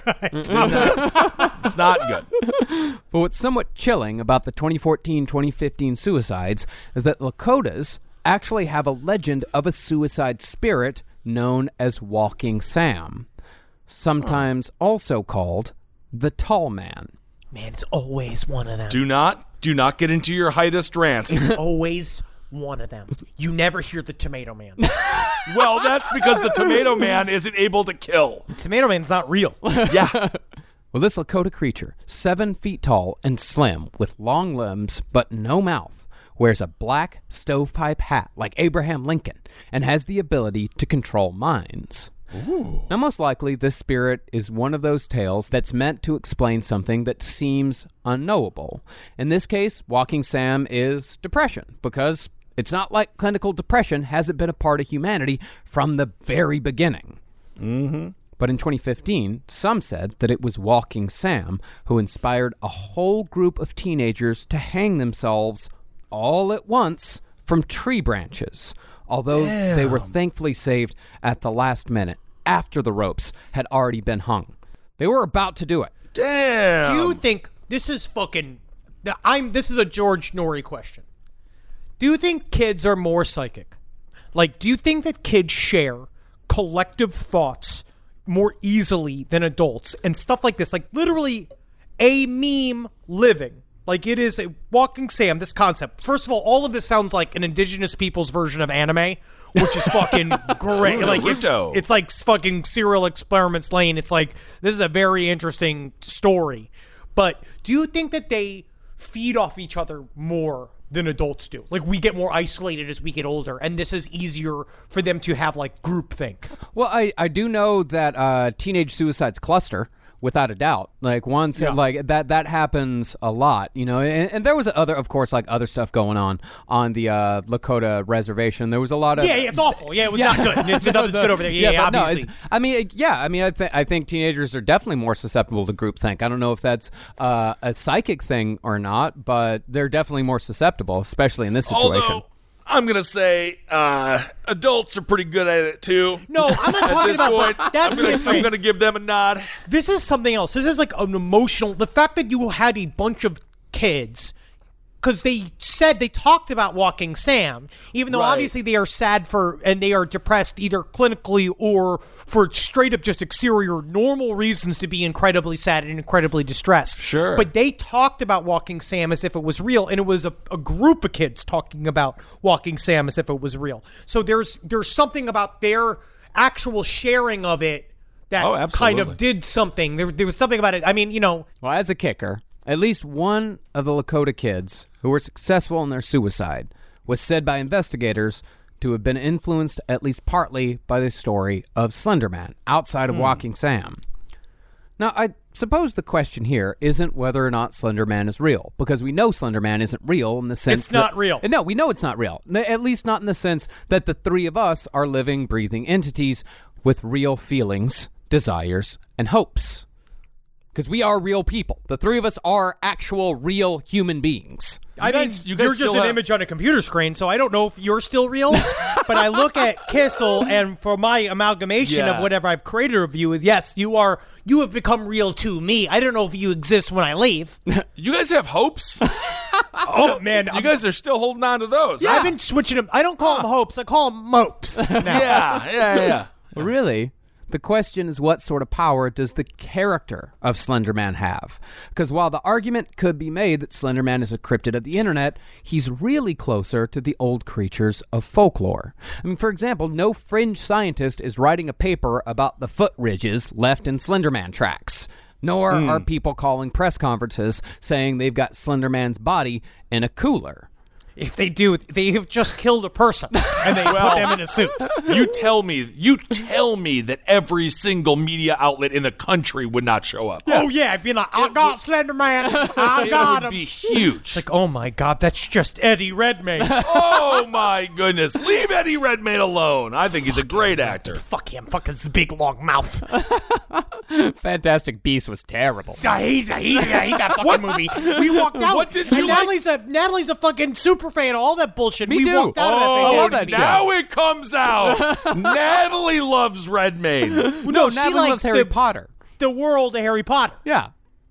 It's not good. But what's somewhat chilling about the 2014-2015 suicides is that Lakotas actually have a legend of a suicide spirit known as Walking Sam, sometimes also called the Tall Man. Man, it's always one of them. Do not get into your heightest rant. It's always one of them. You never hear the Tomato Man. Well, that's because the Tomato Man isn't able to kill. Tomato Man's not real. Yeah. Well, this Lakota creature, 7 feet tall and slim, with long limbs but no mouth, wears a black stovepipe hat like Abraham Lincoln, and has the ability to control minds. Ooh. Now, most likely, this spirit is one of those tales that's meant to explain something that seems unknowable. In this case, Walking Sam is depression, because it's not like clinical depression hasn't been a part of humanity from the very beginning. Mm-hmm. But in 2015, some said that it was Walking Sam who inspired a whole group of teenagers to hang themselves all at once from tree branches, although they were thankfully saved at the last minute after the ropes had already been hung. They were about to do it. Damn. Do you think this is fucking... This is a George Norrie question. Do you think kids are more psychic? Like, do you think that kids share collective thoughts more easily than adults and stuff like this? Like, literally a meme living. Like, it is a Walking Sam, this concept. First of all of this sounds like an indigenous people's version of anime, which is fucking great. Like, it's like fucking Serial Experiments Lane. It's like, this is a very interesting story. But do you think that they feed off each other more than adults do? Like, we get more isolated as we get older, and this is easier for them to have, like, groupthink. Well, I do know that teenage suicides cluster, without a doubt. Like, once, like, that happens a lot, you know, and there was other, of course, like, other stuff going on the Lakota reservation. There was a lot of... Yeah, it's awful. Yeah, it was not good. It's good over there. Yeah, obviously. No, I think teenagers are definitely more susceptible to groupthink. I don't know if that's a psychic thing or not, but they're definitely more susceptible, especially in this situation. I'm going to say adults are pretty good at it, too. No, I'm not At talking this about point, that's I'm different. going to give them a nod. This is something else. This is like an emotional. The fact that you had a bunch of kids, because they talked about Walking Sam, even though Right. obviously they are sad and they are depressed either clinically or for straight up just exterior normal reasons to be incredibly sad and incredibly distressed. Sure. But they talked about Walking Sam as if it was real, and it was a group of kids talking about Walking Sam as if it was real. So there's something about their actual sharing of it that Oh, kind absolutely. of did something. There was something about it. I mean, Well, as a kicker, at least one of the Lakota kids who were successful in their suicide was said by investigators to have been influenced at least partly by the story of Slender Man outside of Walking Sam. Now, I suppose the question here isn't whether or not Slender Man is real, because we know Slender Man isn't real in the sense It's not real. No, we know it's not real. At least not in the sense that the three of us are living, breathing entities with real feelings, desires, and hopes. Because we are real people. The three of us are actual, real human beings. I mean, you guys you're still just an have- image on a computer screen, so I don't know if you're still real. But I look at Kissel, and for my amalgamation Yeah. of whatever I've created of you, is yes, you have become real to me. I don't know if you exist when I leave. You guys have hopes? Oh man, You guys are still holding on to those. I've been switching them. I don't call them hopes. I call them mopes. Now. Yeah. Really? The question is, what sort of power does the character of Slender Man have? Because while the argument could be made that Slender Man is a cryptid of the internet, he's really closer to the old creatures of folklore. I mean, for example, no fringe scientist is writing a paper about the foot ridges left in Slender Man tracks. Nor are people calling press conferences saying they've got Slender Man's body in a cooler. If they do, they have just killed a person and they put them in a suit. You tell me that every single media outlet in the country would not show up. Oh yeah, I'd be like, I got Slender Man. I It got would him. be huge. Like, oh my god, that's just Eddie Redmayne. Oh my goodness. Leave Eddie Redmayne alone. I think he's a great actor. Fuck him. Fuck his big long mouth. Fantastic Beasts was terrible. I hate that fucking movie. We walked out. What did you and like? Natalie's a fucking super fan of all that bullshit. Me we too. walked out of that I thing. love that show. Now it comes out. Natalie loves Redmayne. No, she Natalie likes loves Harry Potter. the world of Harry Potter. Yeah.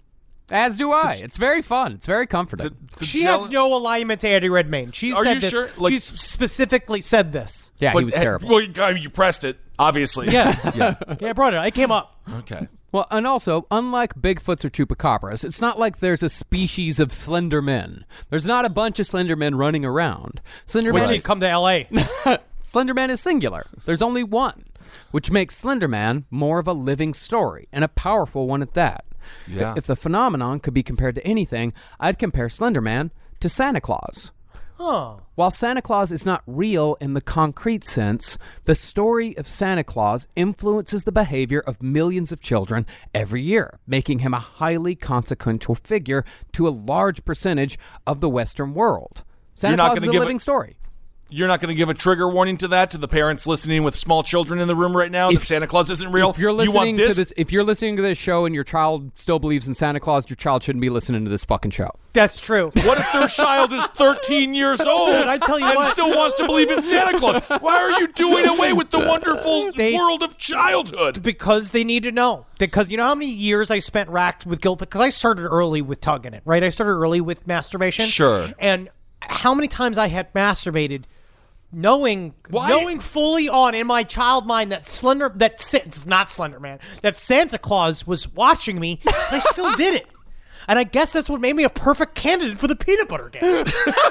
As do I. It's very fun. It's very comforting. She has no alignment to Eddie Redmayne. She Are said you this. sure? Like- She's specifically said this. Yeah, he was terrible. Well, you pressed it, obviously. Yeah, I brought it. I came up. Okay. Well, and also, unlike Bigfoots or Chupacabras, it's not like there's a species of Slender Men. There's not a bunch of Slender Men running around. Slender When Man she is, come to L.A. Slender Man is singular. There's only one, which makes Slender Man more of a living story, and a powerful one at that. Yeah. If the phenomenon could be compared to anything, I'd compare Slender Man to Santa Claus. Oh. While Santa Claus is not real in the concrete sense, the story of Santa Claus influences the behavior of millions of children every year, making him a highly consequential figure to a large percentage of the Western world. Santa You're not Claus is gonna a give living it- story. You're not going to give a trigger warning to that to the parents listening with small children in the room right now that Santa Claus isn't real? If you're you listening want this? to this, if you're listening to this show and your child still believes in Santa Claus, your child shouldn't be listening to this fucking show. That's true. What if their child is 13 years old I tell you and what. still wants to believe in Santa Claus? Why are you doing away with the wonderful world of childhood? Because they need to know. Because you know how many years I spent racked with guilt? Because I started early with tugging it, right? I started early with masturbation. Sure. And how many times I had masturbated knowing fully on in my child mind that it's not Slender Man, that Santa Claus was watching me, and I still did it. And I guess that's what made me a perfect candidate for the peanut butter game.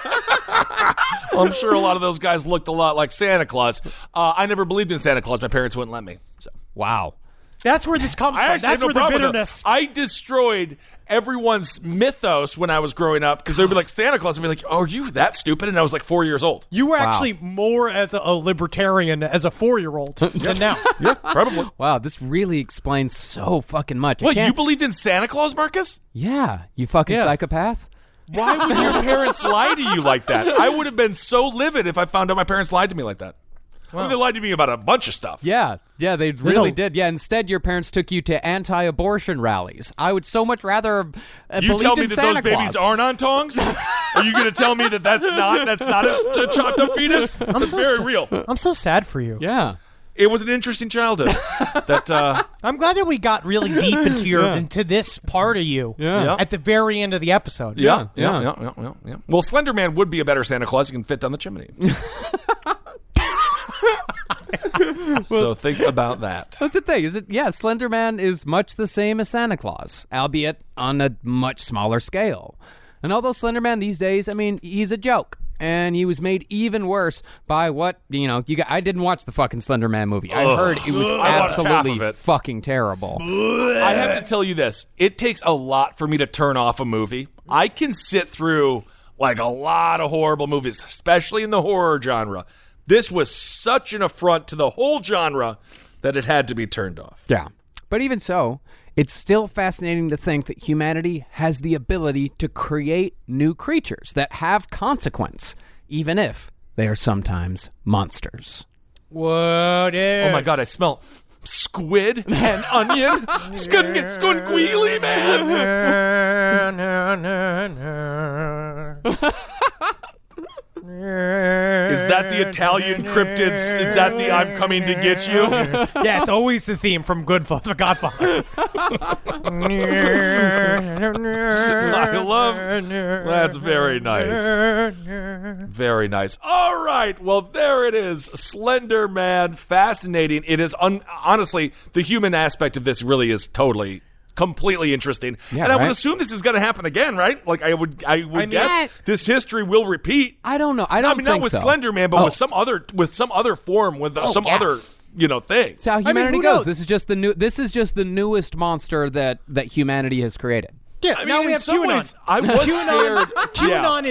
Well, I'm sure a lot of those guys looked a lot like Santa Claus. I never believed in Santa Claus. My parents wouldn't let me. So. Wow. That's where this comes I from. actually That's have no where the problem with bitterness. that. I destroyed everyone's mythos when I was growing up because they'd be like Santa Claus and be like, "Oh, are you that stupid?" And I was like 4 years old. You were actually more as a libertarian as a 4-year-old than now. Yeah, probably. Wow, this really explains so fucking much. I What, you can't- believed in Santa Claus, Marcus? Yeah, you fucking Yeah. psychopath. Why would your parents lie to you like that? I would have been so livid if I found out my parents lied to me like that. I mean, they lied to me about a bunch of stuff. Yeah, they really did. Yeah, instead your parents took you to anti-abortion rallies. I would so much rather You believe tell me in that Santa those babies Claus. aren't on tongs? Are you going to tell me that's not a chopped up fetus? That's very real. I'm so sad for you. Yeah. It was an interesting childhood. I'm glad that we got really deep into this part of you at the very end of the episode. Yeah. Well, Slender Man would be a better Santa Claus. He can fit down the chimney. So think about that. That's the thing. Slender Man is much the same as Santa Claus, albeit on a much smaller scale. And although Slender Man these days, I mean, he's a joke. And he was made even worse by what, I didn't watch the fucking Slender Man movie. I heard it was absolutely fucking terrible. I have to tell you this. It takes a lot for me to turn off a movie. I can sit through like a lot of horrible movies, especially in the horror genre. This was such an affront to the whole genre that it had to be turned off. Yeah. But even so, it's still fascinating to think that humanity has the ability to create new creatures that have consequence, even if they are sometimes monsters. What is? Oh my God, I smell squid and onion. Squidqueely, man. Is that the Italian cryptids? Is that the I'm coming to get you? Yeah, it's always the theme from The Godfather. I love. That's very nice. Very nice. All right. Well, there it is. Slender Man. Fascinating. It is honestly, the human aspect of this really is completely interesting. Yeah, and I would right? assume this is going to happen again, right? Like I would guess this history will repeat. I don't know. I mean, not think with so. Slender Man, but with some other form, with some other thing. That's how humanity who goes. knows? This is just the newest monster that humanity has created. Yeah, I mean, now we in have some QAnon. ways, I was scared. QAnon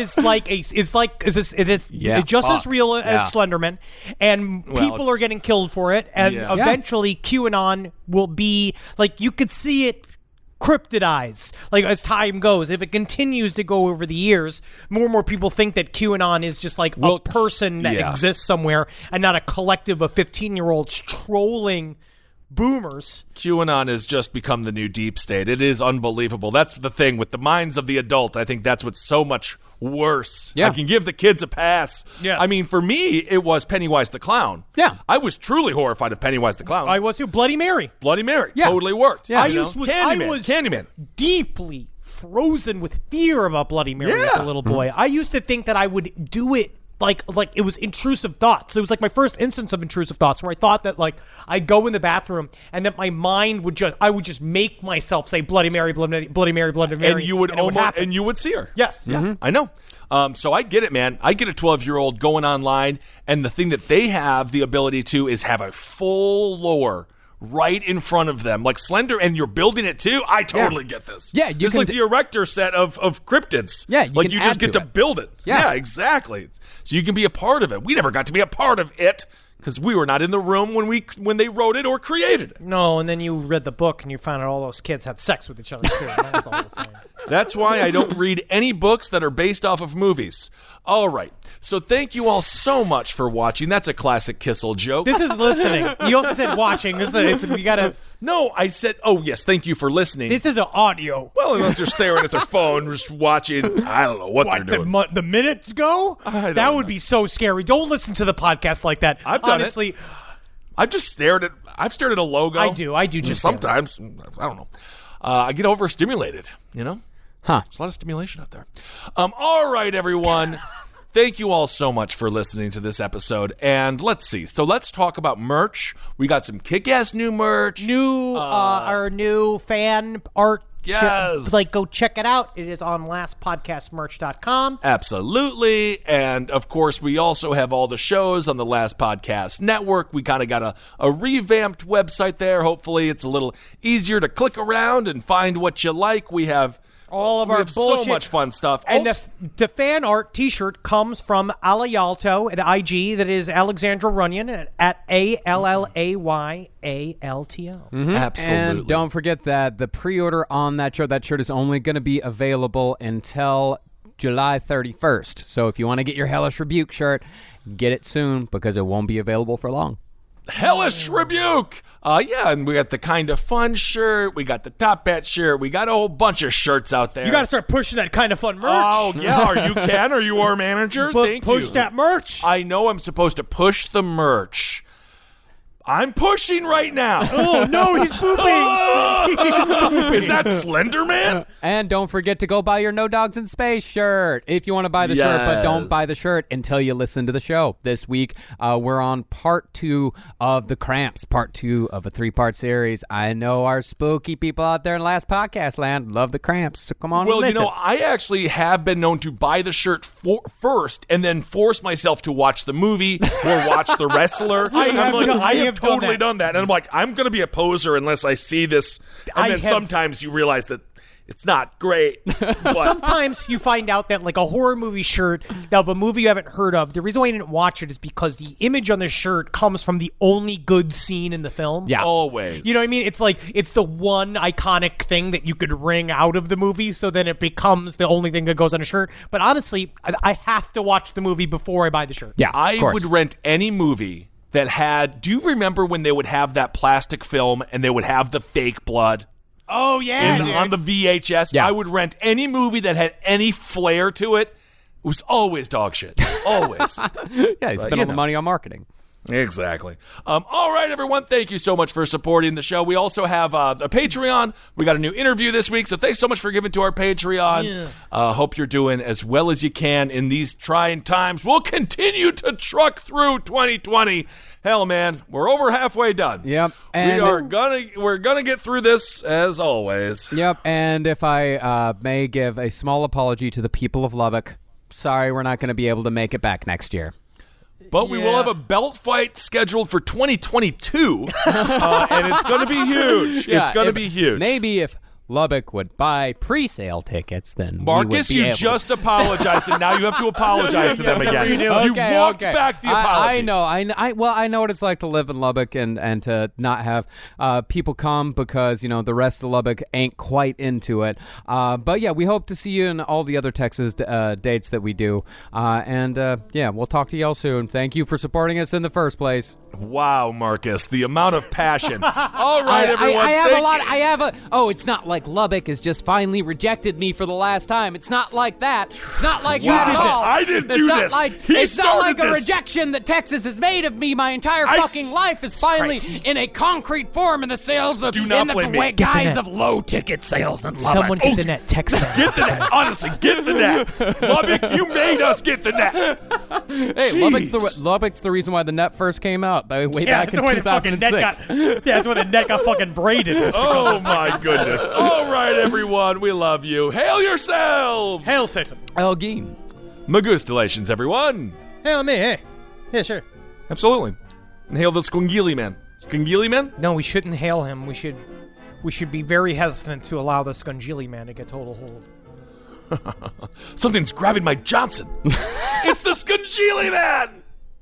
is just as real as Slenderman, and people are getting killed for it, and eventually QAnon will be like, you could see it cryptidize like as time goes. If it continues to go over the years, more and more people think that QAnon is just like a person that exists somewhere and not a collective of 15-year-olds trolling boomers. QAnon has just become the new deep state. It is unbelievable. That's the thing with the minds of the adult. I think that's what's so much worse. Yeah. I can give the kids a pass. Yes. I mean, for me, it was Pennywise the Clown. Yeah. I was truly horrified of Pennywise the Clown. I was too. Bloody Mary. Bloody Mary. Yeah. Totally worked. Yeah. I You was Candyman. deeply frozen with fear about Bloody Mary as a little boy. I used to think that I would do it like it was intrusive thoughts. It was like my first instance of intrusive thoughts, where I thought that like I'd go in the bathroom and that my mind would just make myself say Bloody Mary, Bloody Mary, Bloody Mary, And you would you would see her. Yes. Yeah. I know. So I get it, man. I get a 12-year-old going online, and the thing that they have the ability to is have a full lore right in front of them, like Slender, and you're building it too. I totally get this. Yeah, it's like the Erector set of cryptids. Yeah, you can just add get to to it. build it. Yeah. Exactly. So you can be a part of it. We never got to be a part of it because we were not in the room when they wrote it or created it. No, and then you read the book and you found out all those kids had sex with each other too. That was the whole thing. That's why I don't read any books that are based off of movies. All right. So thank you all so much for watching. That's a classic Kissel joke. This is listening. You also said watching. We gotta. No, I said, oh, yes, thank you for listening. This is an audio. Well, unless they're staring at their phone, just watching, I don't know what they're doing. The minutes go? That would be so scary. Don't listen to the podcast like that. I've done Honestly, I've stared at a logo. I do just sometimes. I don't know. I get overstimulated, Huh. There's a lot of stimulation out there. All right, everyone. Thank you all so much for listening to this episode. And let's see. So let's talk about merch. We got some kick-ass new merch. our new fan art. Yes. Go check it out. It is on lastpodcastmerch.com. Absolutely. And, of course, we also have all the shows on the Last Podcast Network. We kind of got a revamped website there. Hopefully it's a little easier to click around and find what you like. We have all of our bullshit. So much fun stuff. And the fan art T-shirt comes from Alayalto at IG. That is Alexandra Runyon at ALLAYALTO. Absolutely. And don't forget that the pre-order on that shirt is only going to be available until July 31st. So if you want to get your Hellish Rebuke shirt, get it soon because it won't be available for long. Hellish Rebuke. Yeah, and we got the Kind of Fun shirt. We got the Top Hat shirt. We got a whole bunch of shirts out there. You got to start pushing that Kind of Fun merch. Oh, yeah. Are you Ken? Are you our manager? Thank you. Push that merch. I know I'm supposed to push the merch. I'm pushing right now. Oh, no, he's pooping. Is that Slender Man? And don't forget to go buy your No Dogs in Space shirt if you want to buy the shirt, but don't buy the shirt until you listen to the show. This week, we're on part 2 of The Cramps, part 2 of a 3-part series. I know our spooky people out there in Last Podcast Land love The Cramps, so come on and listen. Well, I actually have been known to buy the shirt first and then force myself to watch the movie or watch The Wrestler. I have totally done that. And I'm like, I'm going to be a poser unless I see this. And then sometimes you realize that it's not great. But sometimes you find out that like a horror movie shirt of a movie you haven't heard of, the reason why you didn't watch it is because the image on the shirt comes from the only good scene in the film. Yeah. Always. You know what I mean? It's like, it's the one iconic thing that you could wring out of the movie, so then it becomes the only thing that goes on a shirt. But honestly, I have to watch the movie before I buy the shirt. Yeah, I would rent any movie that had, do you remember when they would have that plastic film and they would have the fake blood? Oh, yeah. On the VHS. Yeah. I would rent any movie that had any flair to it. It was always dog shit. Always. Yeah, you spend all the money on marketing. Exactly. All right, everyone. Thank you so much for supporting the show. We also have a Patreon. We got a new interview this week, so thanks so much for giving to our Patreon. Hope you're doing as well as you can in these trying times. We'll continue to truck through 2020. Hell, man, we're over halfway done. Yep. And we're gonna get through this as always. Yep. And if I may give a small apology to the people of Lubbock, sorry, we're not going to be able to make it back next year. But we will have a belt fight scheduled for 2022, and it's going to be huge. Yeah, it's going to be huge. Maybe if Lubbock would buy pre-sale tickets, then Marcus, you just apologized, and now you have to apologize to them again. You walked back the apology. I know what it's like to live in Lubbock and to not have people come because the rest of Lubbock ain't quite into it. But yeah, we hope to see you in all the other Texas dates that we do. We'll talk to y'all soon. Thank you for supporting us in the first place. Wow, Marcus, the amount of passion. All right, everyone. It's not like Lubbock has just finally rejected me for the last time. It's not like that. It's not like that at all. I didn't do this. It's not like a rejection that Texas has made of me. My entire fucking life is finally in a concrete form in the sales of guise of low ticket sales in Lubbock. Someone get the net. Text them. Get the net. Honestly, get the net. Lubbock, you made us get the net. Hey, Lubbock's the reason why the net first came out way back in 2006. That's when the net got fucking braided. Oh my goodness. All right, everyone. We love you. Hail yourselves. Hail Satan. Elgin. Magustalations, everyone. Hail me, hey. Yeah, sure. Absolutely. And hail the Skungili Man. Skungili Man? No, we shouldn't hail him. We should be very hesitant to allow the Skungili Man to get total hold. Something's grabbing my Johnson. It's the Skungili Man!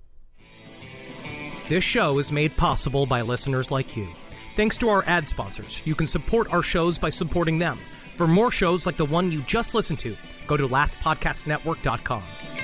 This show is made possible by listeners like you. Thanks to our ad sponsors, you can support our shows by supporting them. For more shows like the one you just listened to, go to lastpodcastnetwork.com.